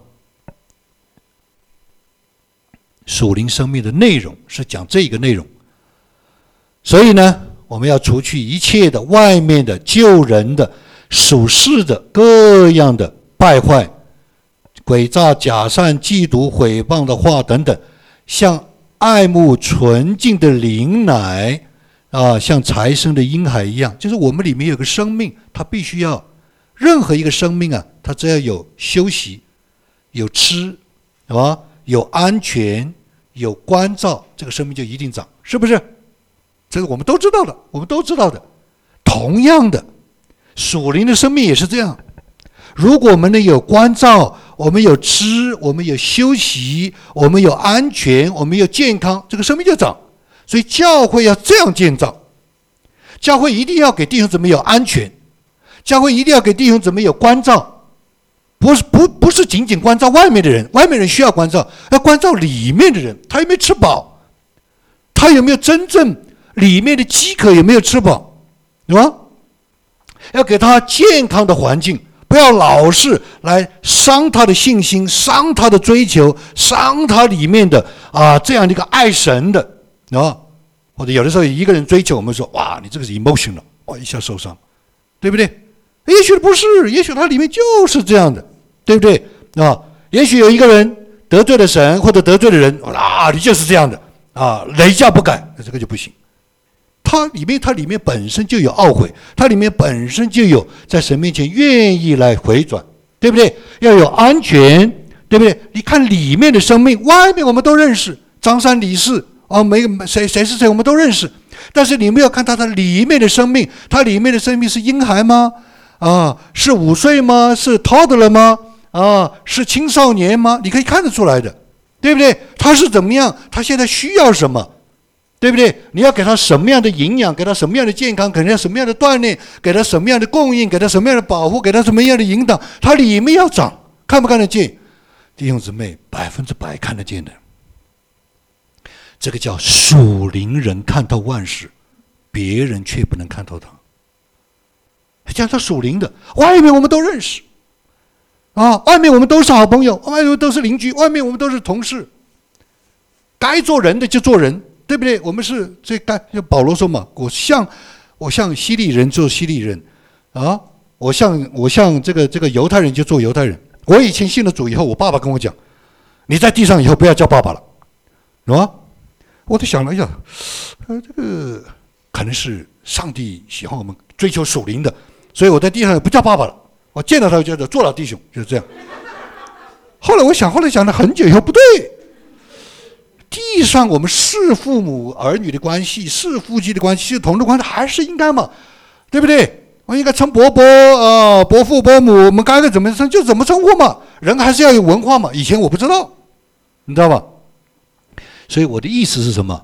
属灵生命的内容，是讲这个内容。所以呢，我们要除去一切的外面的救人的属世的各样的败坏、诡诈、假善、嫉妒、毁谤的话等等，像爱慕纯净的灵奶像才生的婴孩一样。就是我们里面有个生命，它必须要，任何一个生命它只要有休息、有吃，是吧？有安全、有关照，这个生命就一定长，是不是？这个我们都知道的。同样的，属灵的生命也是这样。如果我们能有关照，我们有吃，我们有休息，我们有安全，我们有健康，这个生命就长。所以教会要这样建造，教会一定要给弟兄姊妹有安全，教会一定要给弟兄姊妹有关照，不是仅仅关照外面的人，外面人需要关照，要关照里面的人，他有没有吃饱，他有没有真正里面的饥渴有没有吃饱，对吧？要给他健康的环境，不要老是来伤他的信心，伤他的追求，伤他里面的这样的一个爱神的或者有的时候一个人追求，我们说哇，你这个是 emotional， 一下受伤，对不对？也许不是，也许他里面就是这样的，对不对？也许有一个人得罪了神或者得罪了人，你就是这样的雷驾不改，这个就不行。它里面本身就有懊悔，它里面本身就有在神面前愿意来回转，对不对？要有安全，对不对？你看里面的生命，外面我们都认识，张三李四谁是谁我们都认识，但是你们要看他的里面的生命，他里面的生命是婴孩吗？是5岁吗？是 toddler 吗？是青少年吗？你可以看得出来的，对不对？他是怎么样？他现在需要什么？对不对？你要给他什么样的营养，给他什么样的健康，给他什么样的锻炼，给他什么样的供应，给他什么样的保护，给他什么样的引导，他里面要长，看不看得见？弟兄姊妹，100%看得见的。这个叫属灵人看透万事，别人却不能看透他。讲他属灵的，外面我们都认识外面我们都是好朋友，外面都是邻居，外面我们都是同事，该做人的就做人，对不对？我们是保罗说嘛，我像希利人做希利人我像这个犹太人就做犹太人。我以前信了主以后，我爸爸跟我讲，你在地上以后不要叫爸爸了，是吧？我就想了一下，这个可能是上帝喜欢我们追求属灵的，所以我在地上也不叫爸爸了，我见到他就叫做老弟兄，就是这样。后来想了很久以后，不对，地上我们是父母儿女的关系，是夫妻的关系，是同的关系，还是应该嘛，对不对？我应该称伯父伯母，我们该怎么称就怎么称呼嘛，人还是要有文化嘛。以前我不知道，你知道吧？所以我的意思是什么？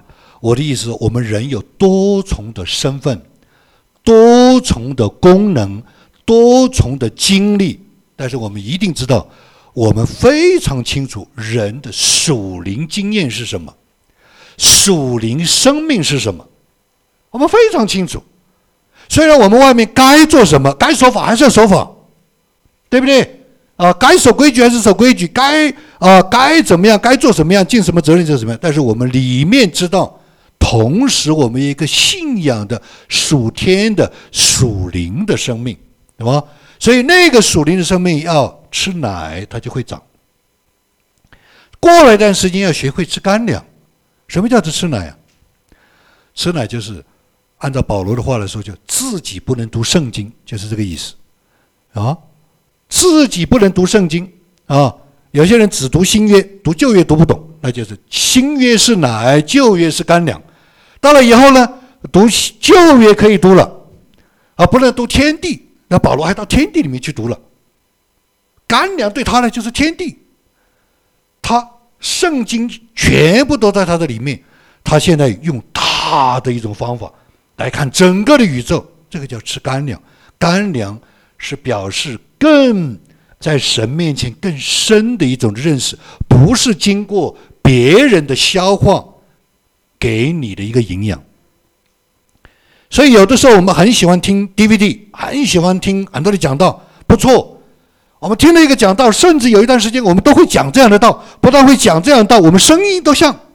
我的意思，我们人有多重的身份，多重的功能，多重的经历，但是我们一定知道，我们非常清楚人的属灵经验是什么，属灵生命是什么，我们非常清楚。虽然我们外面该做什么，该守法还是要守法，对不对？该守规矩还是守规矩，该怎么样，该做什么样，尽什么责任就怎么样。但是我们里面知道，同时我们有一个信仰的属天的属灵的生命，对吗？所以那个属灵的生命要吃奶，它就会长。过了一段时间，要学会吃干粮。什么叫做吃奶啊？吃奶就是按照保罗的话来说，就自己不能读圣经，就是这个意思啊。自己不能读圣经啊，有些人只读新约，读旧约读不懂，那就是新约是奶，旧约是干粮。到了以后呢，读旧约可以读了不能读天地，那保罗还到天地里面去读了。干粮对他呢就是天地，他圣经全部都在他的里面，他现在用大的一种方法来看整个的宇宙，这个叫吃干粮。干粮是表示更在神面前更深的一种认识，不是经过别人的消化给你的一个营养。所以有的时候我们很喜欢听 DVD， 很喜欢听很多的讲道，不错，我们听了一个讲道，甚至有一段时间我们都会讲这样的道，不但会讲这样的道，我们声音都像，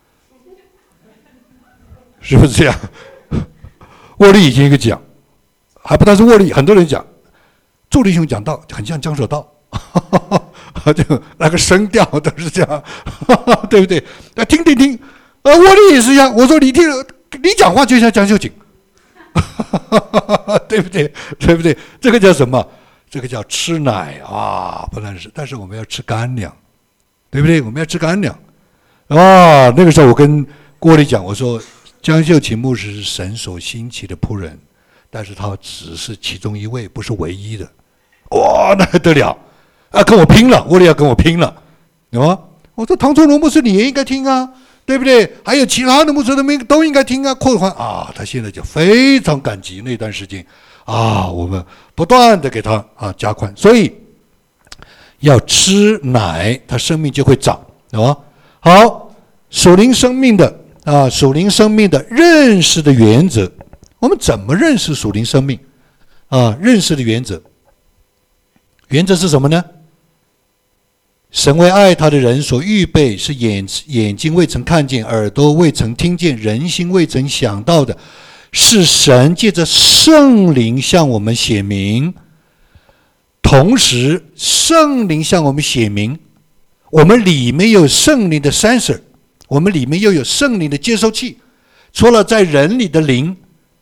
是不是这样？沃利以前一个讲，还不但是沃利，很多人讲祝立兄讲道很像江守道，就那个声调都是这样，对不对？那听，沃利也是一样。我说你听，你讲话就像江秀景，对不对？对不对？这个叫什么？这个叫吃奶啊，不但是，但是我们要吃干粮，对不对？我们要吃干粮那个时候我跟郭丽讲，我说江秀琴牧师是神所兴起的仆人，但是他只是其中一位，不是唯一的。哇，那还得了跟我拼了，我也要跟我拼了，对吗？我说唐崇荣牧师你也应该听啊，对不对？还有其他的牧师都应该听啊。扩宽他现在就非常感激那段时间我们不断的给他加宽，所以要吃奶，他生命就会长，对吗？好，属灵生命的认识的原则，我们怎么认识属灵生命认识的原则是什么呢？神为爱他的人所预备，是眼睛未曾看见，耳朵未曾听见，人心未曾想到的，是神借着圣灵向我们显明。同时圣灵向我们显明，我们里面有圣灵的 sensor， 我们里面又有圣灵的接收器。除了在人里的灵，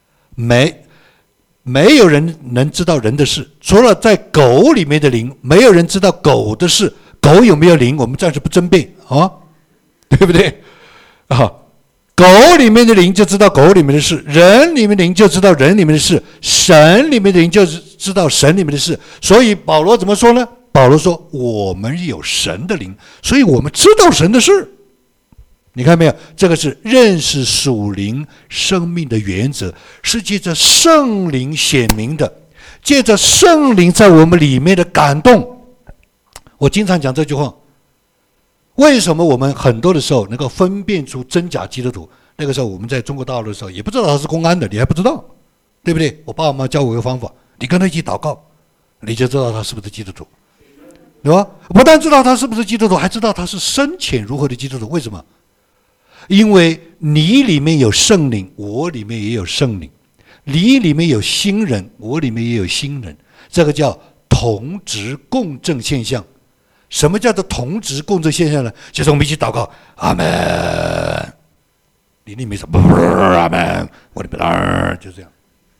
没有人能知道人的事，除了在狗里面的灵，没有人知道狗的事。狗有没有灵，我们暂时不争辩对不对狗里面的灵就知道狗里面的事，人里面的灵就知道人里面的事，神里面的灵就知道神里面的事。所以保罗怎么说呢？保罗说我们有神的灵，所以我们知道神的事。你看没有？这个是认识属灵生命的原则，是借着圣灵显明的，借着圣灵在我们里面的感动。我经常讲这句话，为什么我们很多的时候能够分辨出真假基督徒？那个时候我们在中国大陆的时候也不知道他是公安的，你还不知道，对不对？我爸妈教我一个方法，你跟他一起祷告，你就知道他是不是基督徒，对吧？不但知道他是不是基督徒，还知道他是深浅如何的基督徒。为什么？因为你里面有圣灵，我里面也有圣灵，你里面有新人，我里面也有新人，这个叫同质共振现象。什么叫做同质共振现象呢？就是我们一起祷告，阿门，你里面说阿门，我里面就这样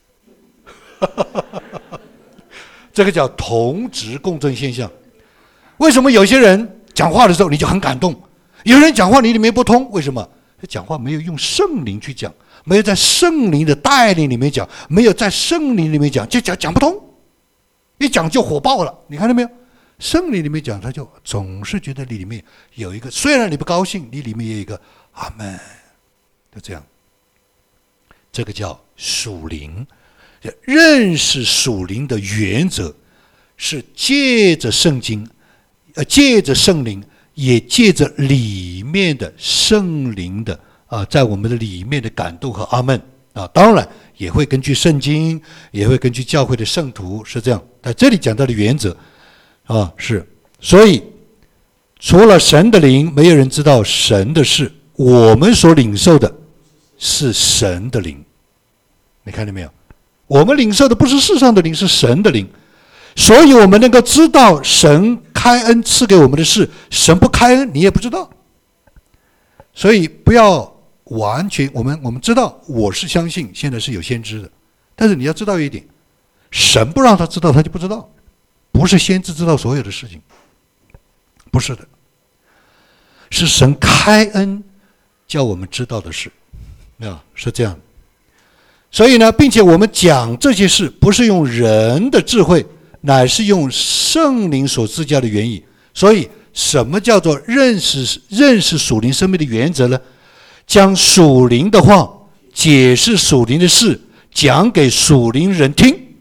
这个叫同质共振现象。为什么有些人讲话的时候你就很感动，有人讲话你里面不通？为什么？他讲话没有用圣灵去讲，没有在圣灵的带领里面讲，没有在圣灵里面讲，就讲不通，一讲就火爆了。你看到没有？圣灵里面讲，他就总是觉得你里面有一个，虽然你不高兴，你里面也有一个阿门， 就这样。这个叫属灵。认识属灵的原则是借着圣经，借着圣灵，也借着里面的圣灵的在我们的里面的感动和阿们当然也会根据圣经，也会根据教会的圣徒，是这样。在这里讲到的原则是，所以除了神的灵，没有人知道神的事。我们所领受的是神的灵，你看见没有？我们领受的不是世上的灵，是神的灵。所以我们能够知道神开恩赐给我们的事，神不开恩你也不知道。所以不要完全，我们知道，我是相信现在是有先知的，但是你要知道一点，神不让他知道他就不知道，不是先知知道所有的事情，不是的，是神开恩叫我们知道的事是这样。所以呢，并且我们讲这些事不是用人的智慧，乃是用圣灵所赐教的原意。所以什么叫做认识属灵生命的原则呢？将属灵的话，解释属灵的事，讲给属灵人听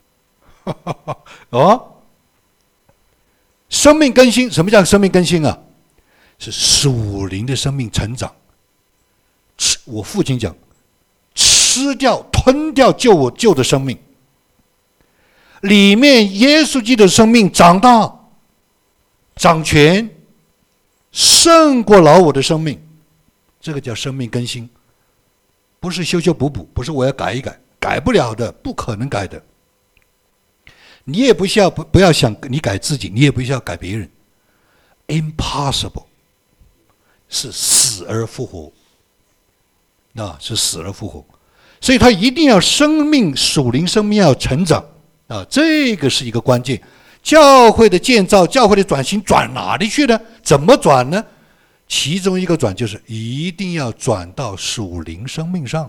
生命更新。什么叫生命更新啊？是属灵的生命成长。我父亲讲，吃掉吞掉我旧的生命，里面耶稣基督的生命长大掌权，胜过老我的生命，这个叫生命更新。不是修修补补，不是我要改一改，改不了的，不可能改的。你也不要想你改自己，你也不需要改别人。 Impossible 是死而复活，是死而复活。所以他一定要属灵生命要成长这个是一个关键。教会的建造，教会的转型转哪里去呢？怎么转呢？其中一个转就是一定要转到属灵生命上，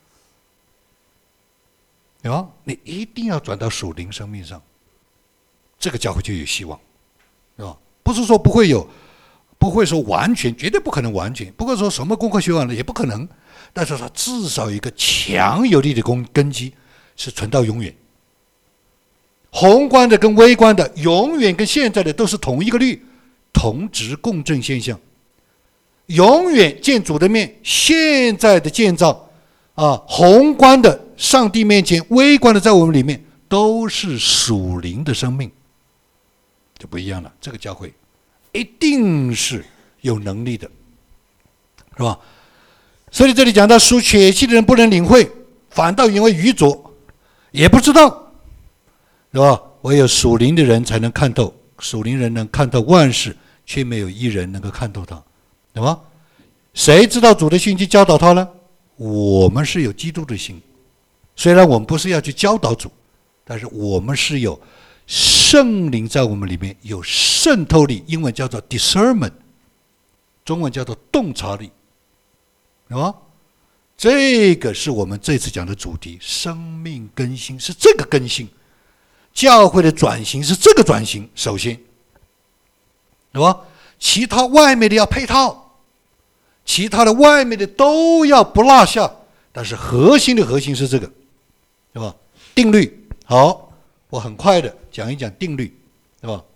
你一定要转到属灵生命上，这个教会就有希望，不是说不会有，不会说完全，绝对不可能完全，不会说什么功课学完了也不可能，但是它至少有一个强有力的根基，是存到永远。宏观的跟微观的，永远跟现在的都是同一个律，同质共振现象。永远见主的面，现在的建造宏观的上帝面前，微观的在我们里面，都是属灵的生命，就不一样了。这个教会一定是有能力的，是吧？所以这里讲到属血气的人不能领会，反倒因为愚拙，也不知道，是吧？唯有属灵的人才能看透，属灵人能看透万事，却没有一人能够看透他，对吗？谁知道主的信息教导他呢？我们是有基督的心，虽然我们不是要去教导主，但是我们是有圣灵在我们里面，有渗透力，英文叫做 discernment， 中文叫做洞察力，对吗？这个是我们这次讲的主题，生命更新是这个更新，教会的转型是这个转型，首先，对吧？其他外面的要配套，其他的外面的都要不落下，但是核心的核心是这个，对吧？定律。好，我很快的讲一讲定律，对吧？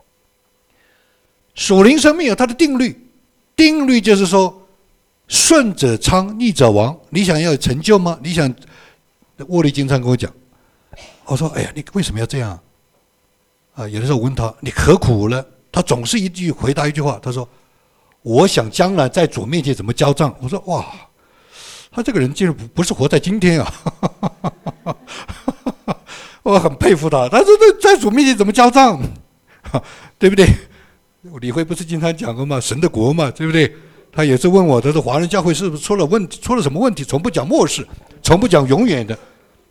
属灵生命有它的定律，定律就是说，顺者昌，逆者亡。你想要有成就吗？你想，沃利经常跟我讲，我说：“哎呀，你为什么要这样？”有的时候我问他：“你何苦了？”他总是回答一句话，他说：“我想将来在主面前怎么交账。”我说：“哇，他这个人竟然不是活在今天啊！”我很佩服他，他说在主面前怎么交账，对不对？李辉不是经常讲过吗？神的国嘛，对不对？他也是问我，他说华人教会是不是出了什么问题？从不讲末世，从不讲永远的，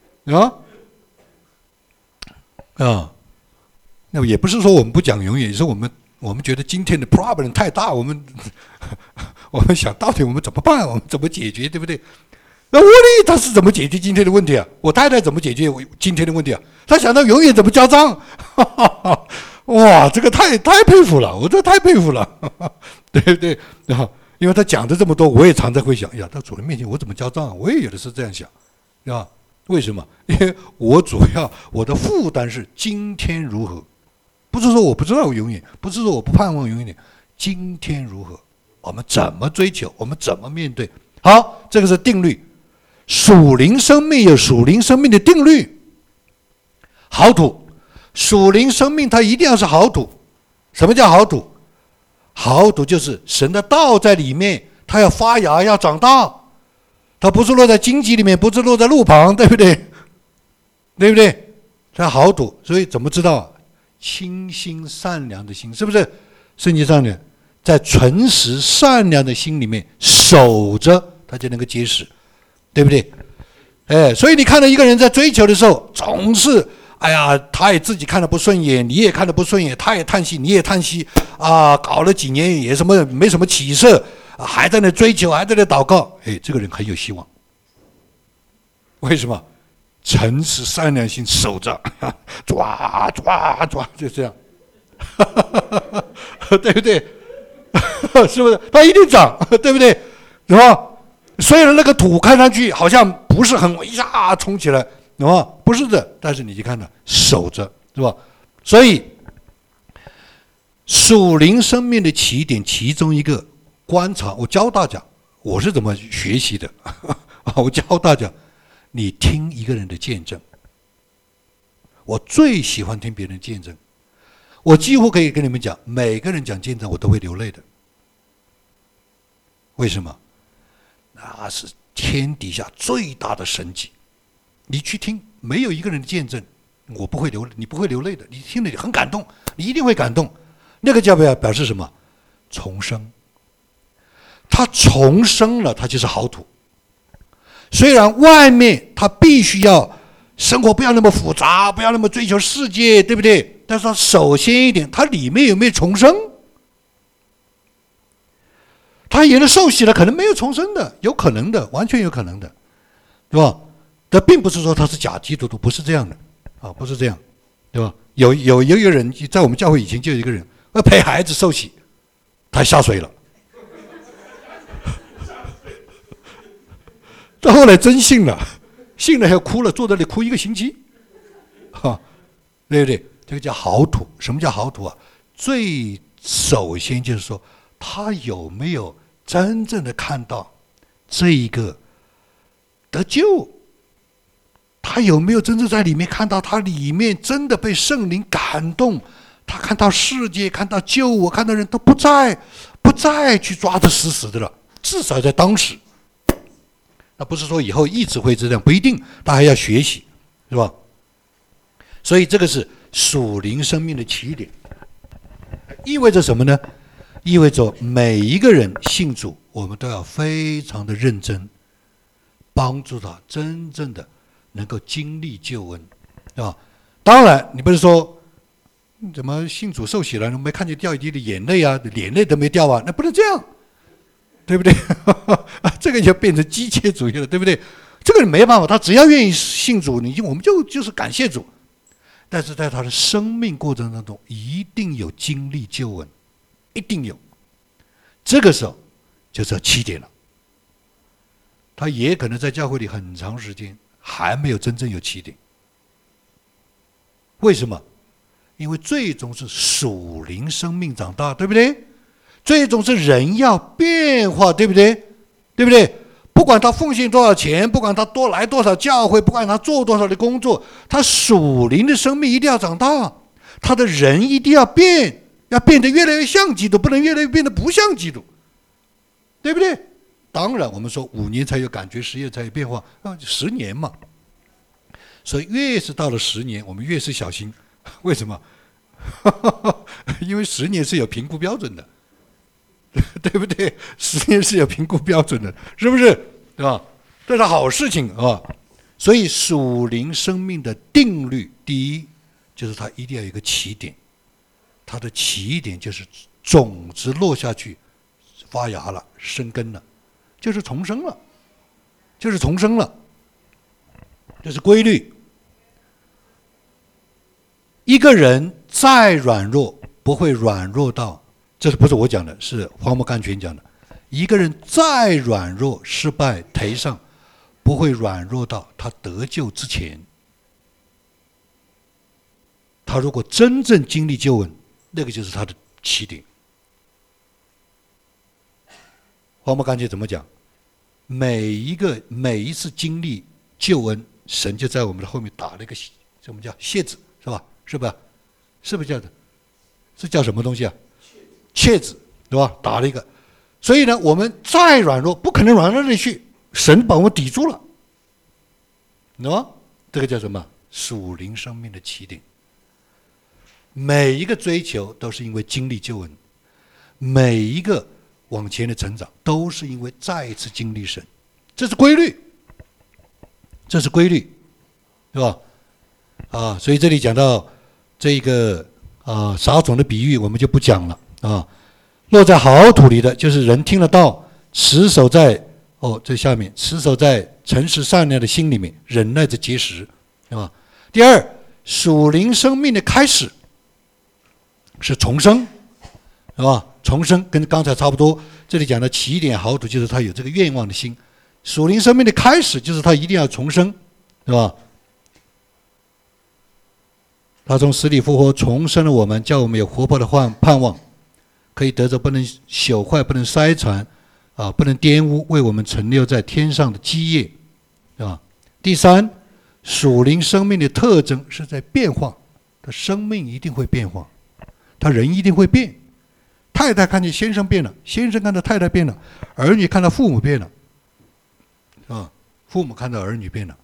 那也不是说我们不讲永远，也是我们觉得今天的 problem 太大，我们想到底我们怎么办？我们怎么解决，对不对？那沃利他是怎么解决今天的问题啊？我太太怎么解决今天的问题啊？他想到永远怎么交账，哇，这个太佩服了，我这太佩服了，对不对？ 因为他讲的这么多，我也常常会想，呀，到主人面前我怎么交账啊？我也有的是这样想，对吧？为什么？因为我主要我的负担是今天如何，不是说我不知道永远，不是说我不盼望永远，今天如何，我们怎么追求，我们怎么面对。好，这个是定律。属灵生命有属灵生命的定律。好土，属灵生命它一定要是好土。什么叫好土？好土就是神的道在里面，它要发芽，要长大。它不是落在荆棘里面，不是落在路旁，对不对？对不对？它好土，所以怎么知道？清心善良的心，是不是？圣经上面，在纯实善良的心里面守着，它就能够结实，对不对？所以你看到一个人在追求的时候，总是哎呀，他也自己看得不顺眼，你也看得不顺眼，他也叹息，你也叹息啊，搞了几年也没什么起色，还在那追求，还在那祷告，这个人很有希望。为什么？诚实善良心守着，抓，就这样，对不对？是不是？他一定长，对不对？是吧？虽然那个土看上去好像不是很一下冲起来，是吧？不是的，但是你就看到守着，是吧？所以属灵生命的起点，其中一个观察，我教大家，我是怎么学习的我教大家，你听一个人的见证。我最喜欢听别人见证，我几乎可以跟你们讲，每个人讲见证我都会流泪的。为什么？那是天底下最大的神迹。你去听，没有一个人的见证我不会流泪，你不会流泪的，你听了很感动，你一定会感动。那个叫表示什么？重生。他重生了，他就是好土。虽然外面他必须要生活不要那么复杂，不要那么追求世界，对不对？但是他首先一点，他里面有没有重生？他原来受洗了，可能没有重生的，有可能的，完全有可能的，对吧？但并不是说他是假基督徒，不是这样的啊，不是这样，对吧？有一个人在我们教会以前就有一个人陪孩子受洗，他下水了，到后来真信了，信了还哭了，坐在那里哭1个星期，对不对？这个叫好土。什么叫好土啊？最首先就是说，他有没有真正的看到这一个得救？他有没有真正在里面看到他里面真的被圣灵感动？他看到世界，看到救我，看到人都不再去抓得死死的了，至少在当时。那不是说以后一直会这样，不一定，他还要学习，是吧？所以这个是属灵生命的起点，意味着什么呢？意味着每一个人信主，我们都要非常的认真，帮助他真正的能够经历救恩，是吧？当然，你不是说怎么信主受洗了，没看见掉一滴的眼泪啊，眼泪都没掉啊，那不能这样，对不对？这个就变成机械主义了，对不对？这个没办法，他只要愿意信主，我们就是感谢主。但是在他的生命过程当中，一定有经历救恩，一定有。这个时候就是起点了。他也可能在教会里很长时间，还没有真正有起点。为什么？因为最终是属灵生命长大，对不对？最终是人要变化，对不对？对不对？不管他奉献多少钱，不管他多来多少教会，不管他做多少的工作，他属灵的生命一定要长大，他的人一定要变，要变得越来越像基督，不能越来越变得不像基督，对不对？当然我们说5年才有感觉，10年才有变化，10年嘛。所以越是到了10年，我们越是小心。为什么？因为10年是有评估标准的，对不对？10年是有评估标准的，是不是？对吧？这是好事情啊。所以属灵生命的定律，第一就是它一定要有一个起点，它的起点就是种子落下去，发芽了，生根了，就是重生了，就是重生了，这是规律。一个人再软弱，不会软弱到，这不是我讲的，是黄木甘泉讲的。 一个人再软弱、失败、颓丧，不会软弱到他得救之前。他如果真正经历救恩，那个就是他的起点。我们刚才怎么讲？每一次经历救恩，神就在我们的后面打了一个什么叫楔子，是吧？是吧？是不是叫的？是叫什么东西啊？楔子，对吧？打了一个。所以呢，我们再软弱，不可能软弱到那里去，神把我们抵住了，对吧？这个叫什么？属灵生命的起点。每一个追求都是因为经历救恩，每一个往前的成长都是因为再一次经历神，这是规律，这是规律，对吧？所以这里讲到这个撒种的比喻，我们就不讲了啊。落在好土里的，就是人听了道，持守在这下面，持守在诚实善良的心里面，忍耐着结实，对吧？第二，属灵生命的开始是重生，是吧？重生跟刚才差不多。这里讲的起点好土，就是他有这个愿望的心。属灵生命的开始，就是他一定要重生，是吧？他从死里复活，重生了我们，叫我们有活泼的盼望，可以得着不能朽坏、不能筛传不能玷污，为我们存留在天上的基业，对吧？第三，属灵生命的特征是在变化，他生命一定会变化，他人一定会变。太太看见先生变了，先生看到太太变了，儿女看到父母变了，父母看到儿女变了。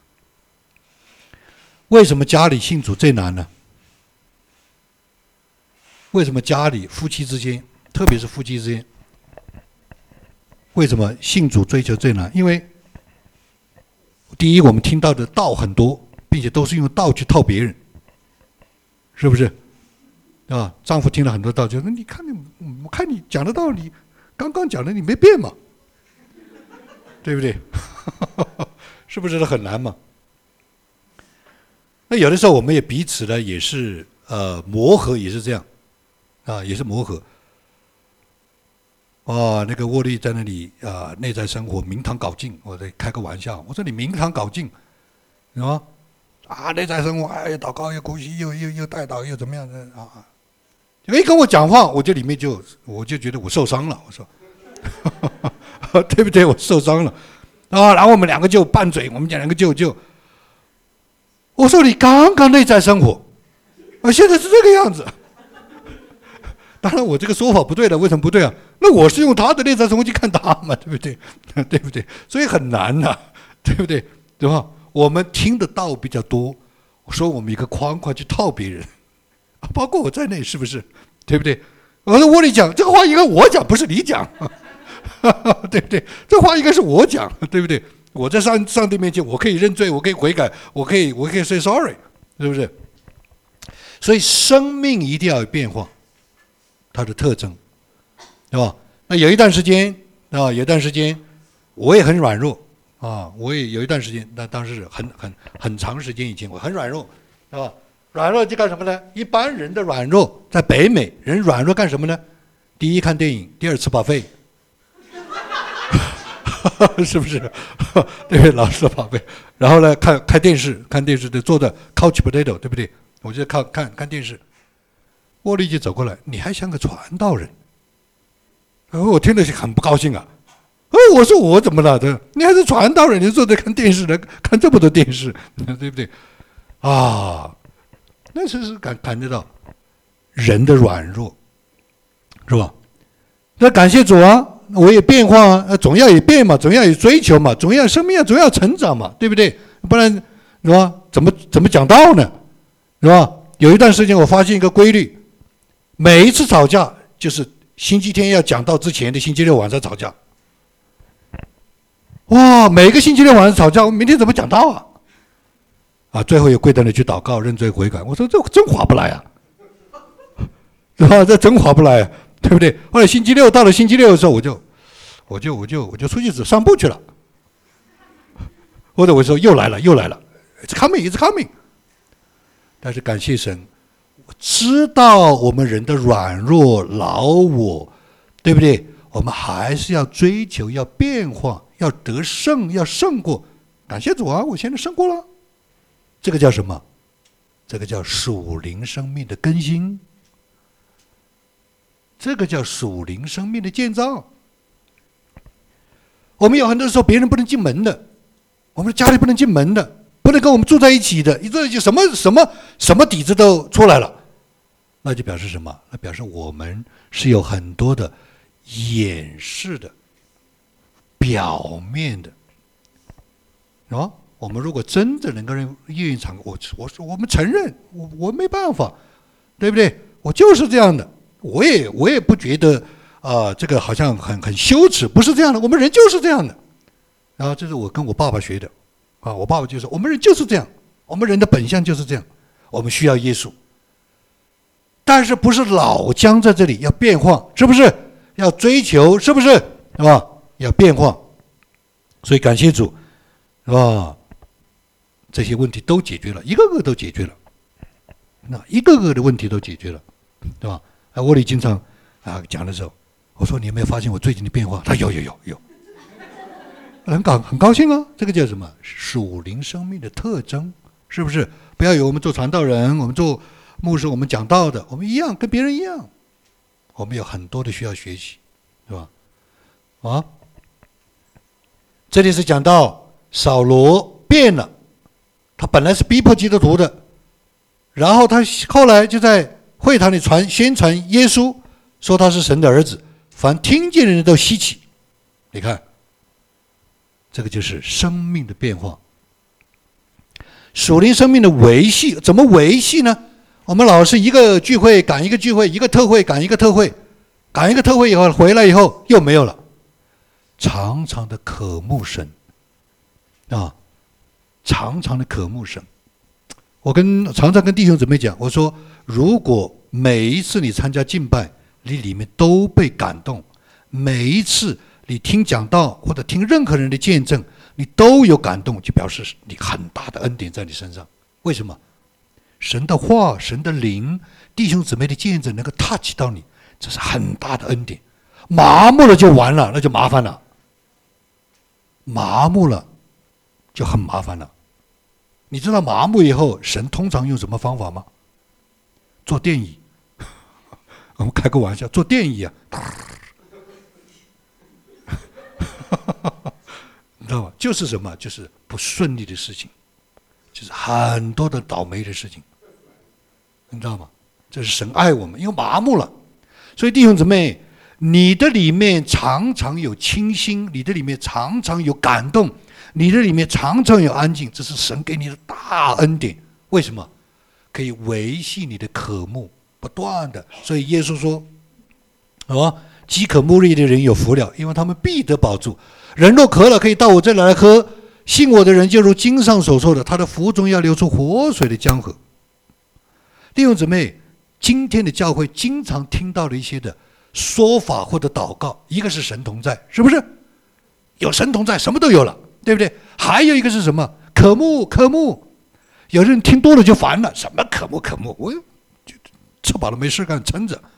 为什么家里信主最难呢？为什么家里夫妻之间，特别是夫妻之间，为什么信主追求最难？因为第一，我们听到的道很多，并且都是用道去套别人，是不是？丈夫听了很多道，就说：“你看我看你讲的道理，刚刚讲的你没变嘛，对不对？是不是很难嘛？”那有的时候我们也彼此呢，也是磨合，也是这样，也是磨合。那个沃利在那里内在生活明堂搞进，我在开个玩笑，我说你明堂搞进，是吧？内在生活又祷告又呼吸又带祷又怎么样的一跟我讲话，我就里面我就觉得我受伤了，我说，对不对？我受伤了然后我们两个就拌嘴，我们两个就，我说你刚刚内在生活，现在是这个样子。当然我这个说法不对了，为什么不对啊？那我是用他的内在生活去看他嘛，对不对？对不对？所以很难对不对？对吧？我们听的道比较多，我说我们一个框框去套别人，包括我在内，是不是？对不对？我说我里讲这个话应该我讲，不是你讲，对不对？这话应该是我讲，对不对？我在上帝面前，我可以认罪，我可以悔改，我可以 say sorry， 是不是？所以生命一定要有变化，它的特征，对吧？那有一段时间我也很软弱我也有一段时间，那当时是很长时间以前，我很软弱，是吧？软弱就干什么呢？一般人的软弱，在北美人软弱干什么呢？第一看电影，第二吃饱费，是不是？对，老是宝贝。然后呢，看电视的坐的 couch potato， 对不对？我就看电视。沃利就走过来，你还像个传道人。我听了很不高兴啊。我说我怎么了？你还是传道人，你坐在看电视的，看这么多电视，对不对？那是感觉到人的软弱，是吧？那感谢主我也变化总要有变嘛，总要有追求嘛，总要生命总要成长嘛，对不对？不然是吧？怎么讲道呢？是吧？有一段时间我发现一个规律，每一次吵架就是星期天要讲道之前的星期六晚上吵架。每个星期六晚上吵架，我明天怎么讲道最后又跪在那里去祷告认罪悔改。我说这真划不来是吧？这真划不来对不对？后来到了星期六的时候，我就出去散步去了。或者我说又来了，it's coming。但是感谢神，我知道我们人的软弱老我，对不对？ 我们还是要追求，要变化，要得胜，要胜过。感谢主啊，我现在胜过了。这个叫什么？这个叫属灵生命的更新，这个叫属灵生命的建造。我们有很多时候别人不能进门的，我们的家里不能进门的，不能跟我们住在一起的，一住在一起什么底子都出来了，那就表示什么？那表示我们是有很多的掩饰的、表面的，啊。我们如果真的能够愿意敞开，我们承认，我没办法，对不对？我就是这样的，我也不觉得这个好像很羞耻，不是这样的，我们人就是这样的。然后这是我跟我爸爸学的，我爸爸就说我们人就是这样，我们人的本相就是这样，我们需要耶稣，但是不是老僵在这里，要变化，是不是？要追求，是不是？是吧？要变化，所以感谢主，是吧？这些问题都解决了，一个个都解决了，那一个个的问题都解决了，对吧？我里经常讲的时候，我说你有没有发现我最近的变化？他有，很高兴啊。这个叫什么？属灵生命的特征，是不是？不要以为我们做传道人，我们做牧师，我们讲道的，我们一样，跟别人一样，我们有很多的需要学习，对吧？这里是讲到扫罗变了。他本来是逼迫基督徒的，然后他后来就在会堂里宣传耶稣，说他是神的儿子，凡听见的人都稀奇。你看，这个就是生命的变化，属灵生命的维系。怎么维系呢？我们老是一个聚会赶一个聚会，一个特会赶一个特会，赶一个特会以后回来以后又没有了。常常的渴慕神常常的渴慕神。我常常跟弟兄姊妹讲，我说如果每一次你参加敬拜，你里面都被感动，每一次你听讲道或者听任何人的见证，你都有感动，就表示你很大的恩典在你身上。为什么？神的话，神的灵，弟兄姊妹的见证能够 touch 到你，这是很大的恩典。麻木了就完了，那就麻烦了。麻木了就很麻烦了。你知道麻木以后神通常用什么方法吗？做电椅。我们开个玩笑，做电椅你知道吗？就是什么？就是不顺利的事情，就是很多的倒霉的事情，你知道吗？这是神爱我们，因为麻木了。所以弟兄姊妹，你的里面常常有清新，你的里面常常有感动，你的里面常常有安静，这是神给你的大恩典。为什么？可以维系你的渴慕，不断的。所以耶稣说，饥渴慕义的人有福了，因为他们必得饱足。人若渴了，可以到我这里来喝。信我的人，就如经上所说的，他的腹中要流出活水的江河。弟兄姊妹，今天的教会经常听到的一些的说法或者祷告，一个是神同在，是不是？有神同在，什么都有了，对不对？还有一个是什么？渴慕，渴慕。有人听多了就烦了，什么渴慕渴慕，我就吃饱了没事干，撑着。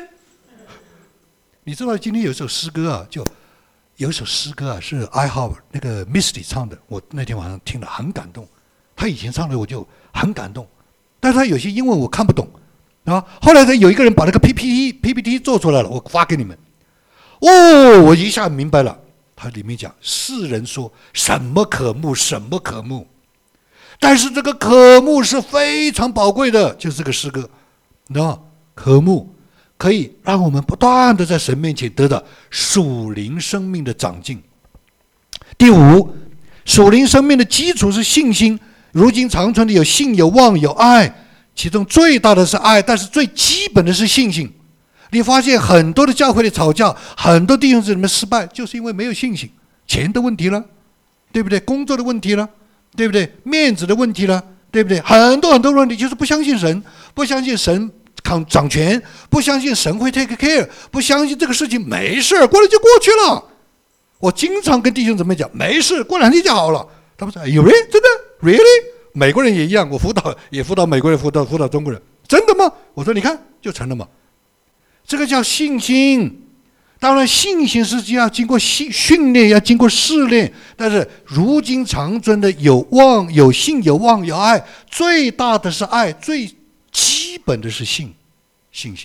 你知道今天有一首诗歌有一首诗歌是 I Have 那个 Misty 唱的，我那天晚上听了很感动。他以前唱的我就很感动，但是他有些英文我看不懂后来有一个人把那个 PPT 做出来了，我发给你们。我一下明白了，他里面讲世人说什么渴慕什么渴慕，但是这个渴慕是非常宝贵的，就是这个诗歌，你知道，渴慕可以让我们不断的在神面前得到属灵生命的长进。第五，属灵生命的基础是信心。如今长存的有信有望有爱，其中最大的是爱，但是最基本的是信心。你发现很多的教会的吵架，很多弟兄姊妹失败，就是因为没有信心。钱的问题了，对不对？工作的问题了，对不对？面子的问题了，对不对？很多问题就是不相信神，不相信神掌权，不相信神会 take care， 不相信这个事情没事，过了就过去了。我经常跟弟兄姊妹讲，没事，过2天就好了。他们说有人真的 really？ 美国人也一样，我辅导美国人，辅导中国人，真的吗？我说你看就成了嘛。这个叫信心。 当然，信心是要经过训练，要经过试炼。但是如今长存的有望、有信、有望、有爱，最大的是爱，最基本的是信心。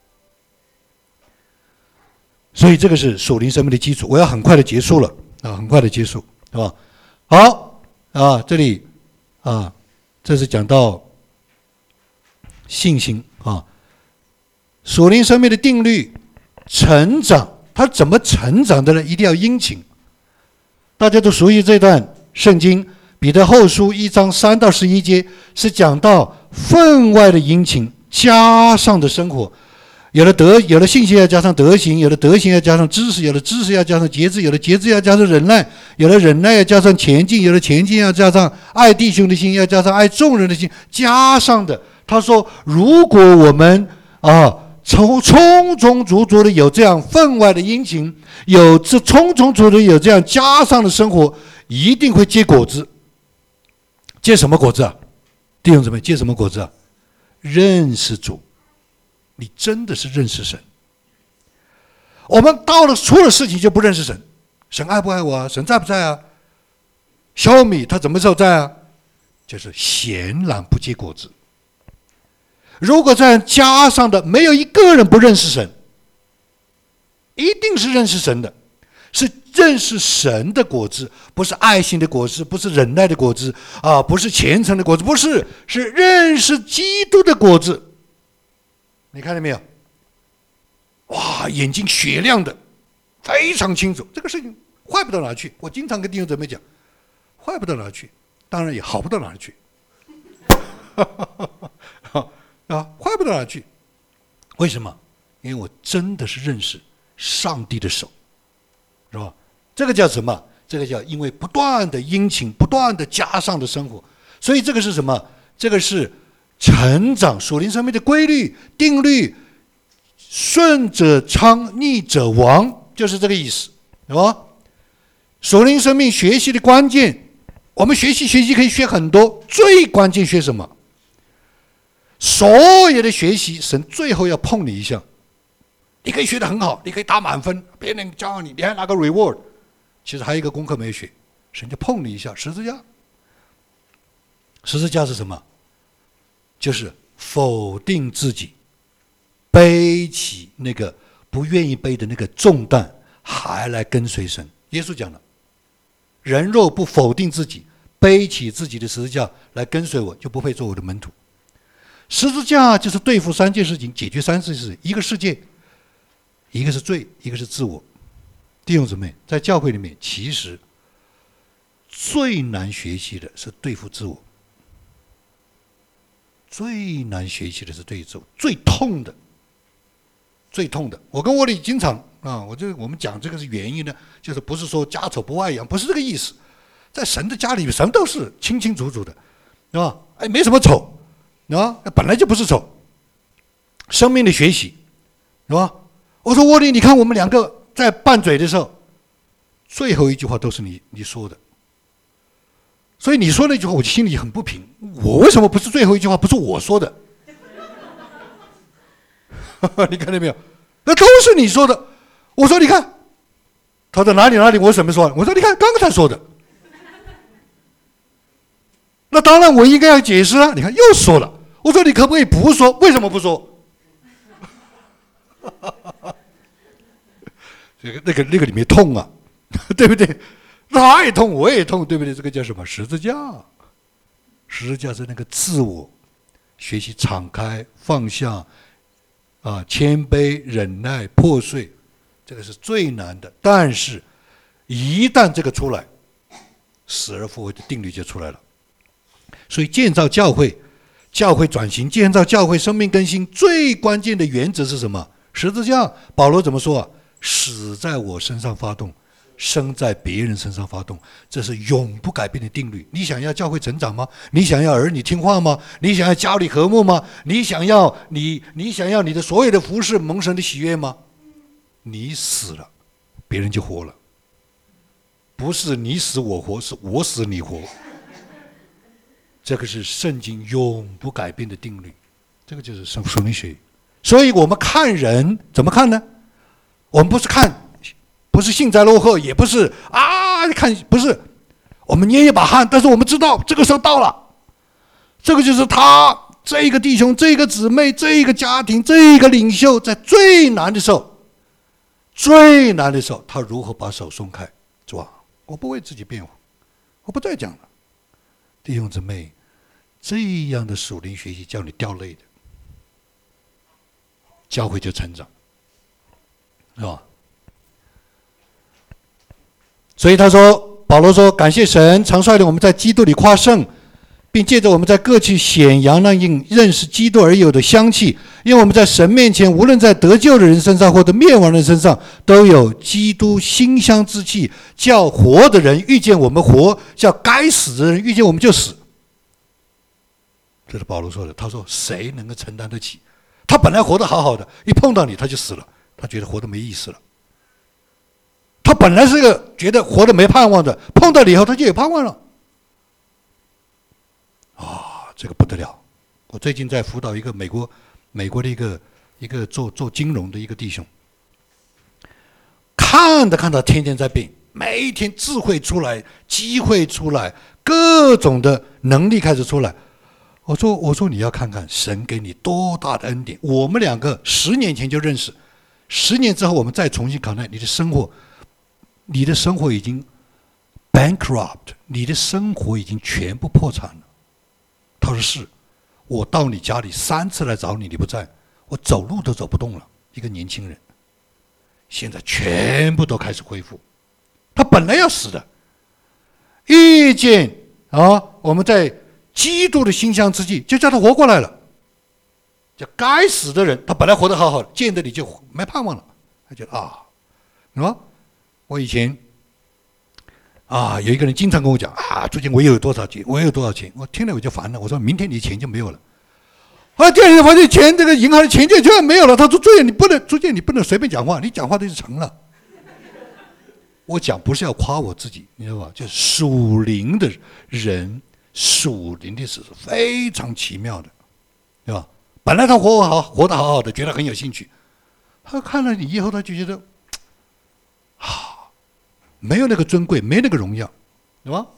所以这个是属灵生命的基础。我要很快的结束了啊，很快的结束，是吧？好啊，这里啊，这是讲到信心啊，属灵生命的定律。成长，他怎么成长的呢？一定要殷勤。大家都熟悉这段圣经，彼得后书1章3到11节，是讲到分外的殷勤加上的生活。有了信心要加上德行，有了德行要加上知识，有了知识要加上节制，有了节制要加上忍耐，有了忍耐要加上前进，有了前进要加上爱弟兄的心，要加上爱众人的心，加上的。他说，如果我们充充足足的有这样分外的殷勤，有这充充足足的有这样加上的生活，一定会结果子。结什么果子啊？弟兄姊妹，结什么果子啊？认识主，你真的是认识神。我们出了事情就不认识神，神爱不爱我啊？神在不在啊？小米他怎么时候在啊？就是显然不结果子。如果这样加上的，没有一个人不认识神，一定是认识神的，是认识神的果子，不是爱心的果子，不是忍耐的果子啊，不是虔诚的果子，不是，是认识基督的果子。你看见没有？哇，眼睛雪亮的，非常清楚，这个事情坏不到哪去。我经常跟弟兄姊妹讲，坏不到哪去，当然也好不到哪去。坏不到哪去？为什么？因为我真的是认识上帝的手，是吧？这个叫什么？这个叫因为不断的殷勤，不断的加上的生活。所以这个是什么？这个是成长属灵生命的规律定律，顺者昌，逆者亡，就是这个意思，是吧？属灵生命学习的关键，我们学习可以学很多，最关键学什么？所有的学习，神最后要碰你一下。你可以学得很好，你可以打满分，别人教傲你，你还拿个 reward。其实还有一个功课没学，神就碰你一下，十字架。十字架是什么？就是否定自己，背起那个不愿意背的那个重担，还来跟随神。耶稣讲了，人若不否定自己，背起自己的十字架来跟随我，就不配做我的门徒。十字架就是对付3件事情，解决3件事情，一个世界，一个是罪，一个是自我。弟兄姊妹，在教会里面，其实最难学习的是对付自我，最难学习的是对付自我，最痛的。我跟沃利经常我们讲这个是原因呢，就是不是说家丑不外扬，不是这个意思。在神的家里面，什么都是清清楚楚的，是吧？没什么丑。本来就不是丑，生命的学习，是吧？我说沃利，你看我们2个在拌嘴的时候，最后一句话都是你说的，所以你说那句话，我心里很不平。我为什么不是最后一句话，不是我说的？你看到没有？那都是你说的。我说你看，他说哪里，我怎么说？我说你看，刚才说的。那当然我应该要解释啊！你看又说了，我说你可不可以不说？为什么不说？那个里面痛啊，对不对？他也痛，我也痛，对不对？这个叫什么？十字架。十字架是那个自我学习敞开放下谦卑忍耐破碎，这个是最难的。但是一旦这个出来，死而复活的定律就出来了。所以建造教会转型，建造教会生命更新，最关键的原则是什么？十字架。保罗怎么说啊？死在我身上发动，生在别人身上发动，这是永不改变的定律。你想要教会成长吗？你想要儿女听话吗？你想要家里和睦吗？你想要你的所有的服事蒙神的喜悦吗？你死了，别人就活了。不是你死我活，是我死你活。这个是圣经永不改变的定律，这个就是属灵学。所以我们看人怎么看呢？ 我们不是看，不是幸灾乐祸，也不是看，不是，我们捏一把汗，但是我们知道这个时候到了，这个就是他这个弟兄、这个姊妹、这个家庭、这个领袖在最难的时候，他如何把手松开，是吧？我不为自己辩护，我不再讲了。弟兄姊妹，这样的属灵学习叫你掉泪的，教会就成长，是吧？所以保罗说，感谢神常率领我们在基督里夸胜，并借着我们在各处显扬那因认识基督而有的香气，因为我们在神面前，无论在得救的人身上或者灭亡的人身上，都有基督馨香之气，叫活的人遇见我们活，叫该死的人遇见我们就死。这是保罗说的。他说谁能够承担得起？他本来活得好好的，一碰到你他就死了，他觉得活得没意思了。他本来是个觉得活得没盼望的，碰到你以后他就有盼望了。这个不得了！我最近在辅导一个美国的一个做金融的一个弟兄，看他天天在变，每一天智慧出来，机会出来，各种的能力开始出来。我说你要看看神给你多大的恩典。我们两个10年前就认识，10年之后我们再重新考虑你的生活已经 bankrupt， 你的生活已经全部破产了。他说是，我到你家里3次来找你，你不在，我走路都走不动了。一个年轻人，现在全部都开始恢复。他本来要死的，遇见我们在基督的馨香之际，就叫他活过来了。叫该死的人，他本来活得好好的，见到你就没盼望了。他觉得是吧？我以前有一个人经常跟我讲最近我有多少钱，我听了我就烦了。我说明天你钱就没有了。第二天发现钱，这个银行的钱就全没有了。他说朱建你不能随便讲话，你讲话就成了。我讲不是要夸我自己，你知道吧？就是属灵的人，属灵的事是非常奇妙的，对吧？本来他活得好好的，觉得很有兴趣，他看了你以后，他就觉得没有那个尊贵，没那个荣耀，对吧？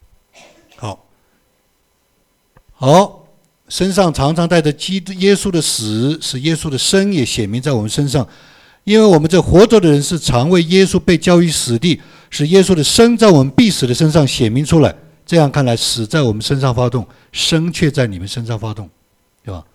好，身上常常带着耶稣的死，使耶稣的生也显明在我们身上。因为我们这活着的人是常为耶稣被交于死地，使耶稣的生在我们必死的身上显明出来。这样看来，死在我们身上发动，生却在你们身上发动，对吧？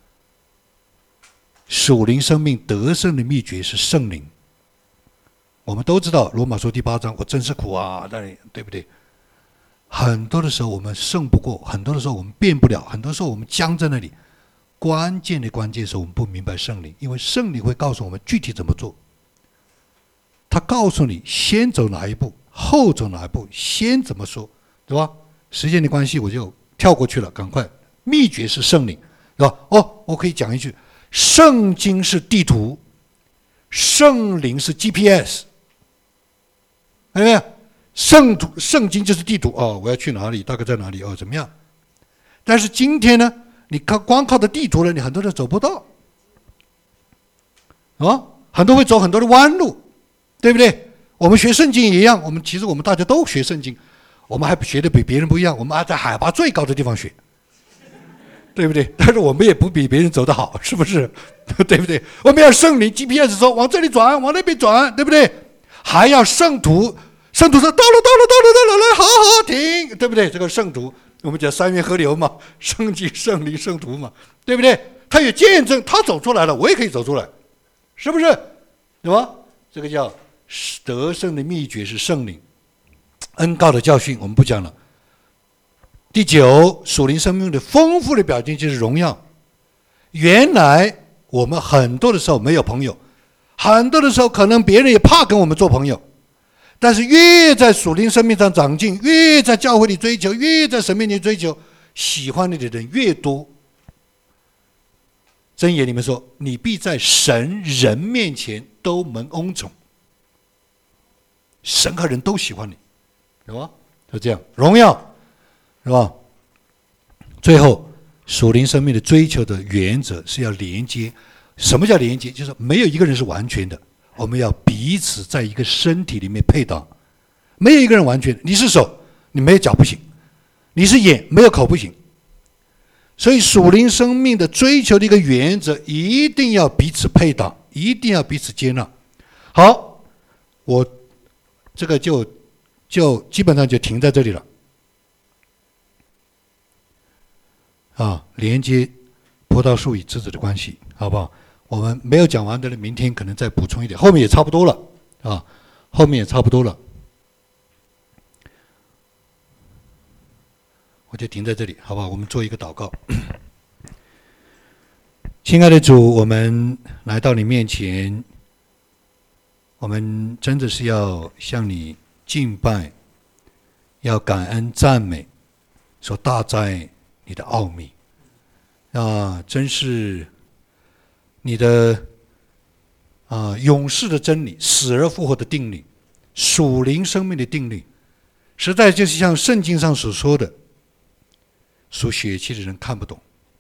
属灵生命得胜的秘诀是圣灵。我们都知道罗马书第8章，我真是苦啊，对不对？很多的时候我们胜不过，很多的时候我们变不了，很多时候我们僵在那里。关键是我们不明白圣灵，因为圣灵会告诉我们具体怎么做。他告诉你先走哪一步，后走哪一步，先怎么说，对吧？时间的关系我就跳过去了，赶快。秘诀是圣灵，对吧？我可以讲一句，圣经是地图，圣灵是 GPS。看到没有？圣经就是地图，我要去哪里，大概在哪里，怎么样？但是今天呢，你光靠着地图了，你很多人走不到，很多会走很多的弯路，对不对？我们学圣经也一样，其实我们大家都学圣经，我们还学的比别人不一样，我们还在海拔最高的地方学，对不对？但是我们也不比别人走得好，是不是？对不对？我们要圣灵 GPS 说往这里转，往那边转，对不对？还要圣徒说到了，来，好停，对不对？这个圣徒，我们讲三元河流嘛，圣经、圣灵、圣徒嘛，对不对？他有见证，他走出来了，我也可以走出来，是不是？对吧？这个叫得胜的秘诀是圣灵。恩告的教训我们不讲了。第9，属灵生命的丰富的表现就是荣耀。原来我们很多的时候没有朋友，很多的时候可能别人也怕跟我们做朋友，但是越在属灵生命上长进，越在教会里追求，越在神面前追求，喜欢你的人越多。箴言里面说，你必在神人面前都蒙恩宠，神和人都喜欢你，是吧？就这样，荣耀，是吧？最后，属灵生命的追求的原则是要连接。什么叫连接？就是没有一个人是完全的， 我们要彼此在一个身体里面配搭，没有一个人完全，你是手，你没有脚不行；你是眼，没有口不行。所以属灵生命的追求的一个原则，一定要彼此配搭，一定要彼此接纳。好，我这个就基本上就停在这里了。连接葡萄树与枝子的关系，好不好？我们没有讲完的，明天可能再补充一点，后面也差不多了后面也差不多了，我就停在这里，好不好？我们做一个祷告。亲爱的主，我们来到你面前，我们真的是要向你敬拜，要感恩赞美，说大在你的奥秘真是你的永世的真理，死而复活的定理，属灵生命的定律，实在就是像圣经上所说的，属血气的人看不懂，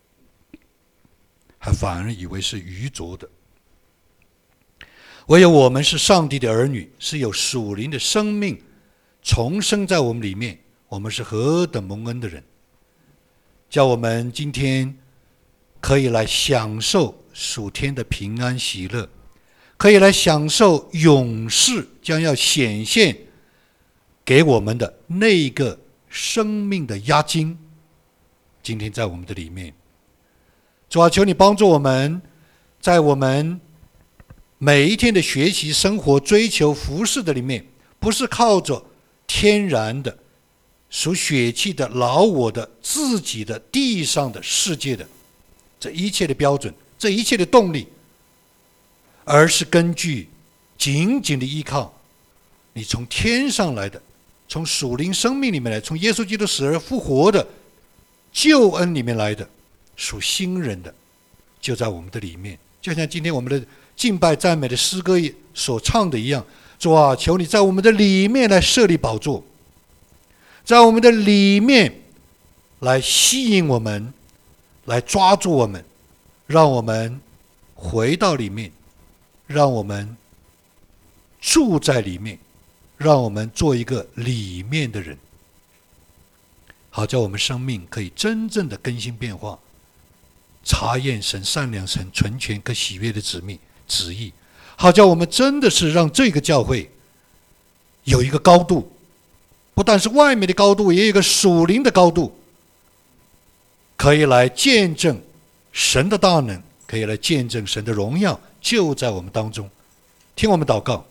还反而以为是愚拙的。唯有我们是上帝的儿女，是有属灵的生命重生在我们里面，我们是何等蒙恩的人，叫我们今天可以来享受属天的平安喜乐，可以来享受永世将要显现给我们的那一个生命的押金，今天在我们的里面。主啊，求你帮助我们，在我们每一天的学习、生活、追求、服事的里面，不是靠着天然的属血气的老我的自己的地上的世界的这一切的标准，这一切的动力，而是根据紧紧的依靠你从天上来的，从属灵生命里面来，从耶稣基督死而复活的救恩里面来的，属新人的就在我们的里面。就像今天我们的敬拜赞美的诗歌所唱的一样，主啊，求你在我们的里面来设立宝座，在我们的里面来吸引我们，来抓住我们，让我们回到里面，让我们住在里面，让我们做一个里面的人，好叫我们生命可以真正的更新变化，查验神善良、神纯全可喜悦的旨意，好叫我们真的是让这个教会有一个高度，不但是外面的高度，也有一个属灵的高度，可以来见证神的大能，可以来见证神的荣耀就在我们当中。听我们祷告，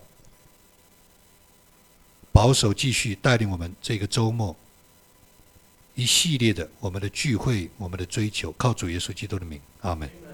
保守继续带领我们这个周末一系列的我们的聚会，我们的追求，靠主耶稣基督的名，阿们。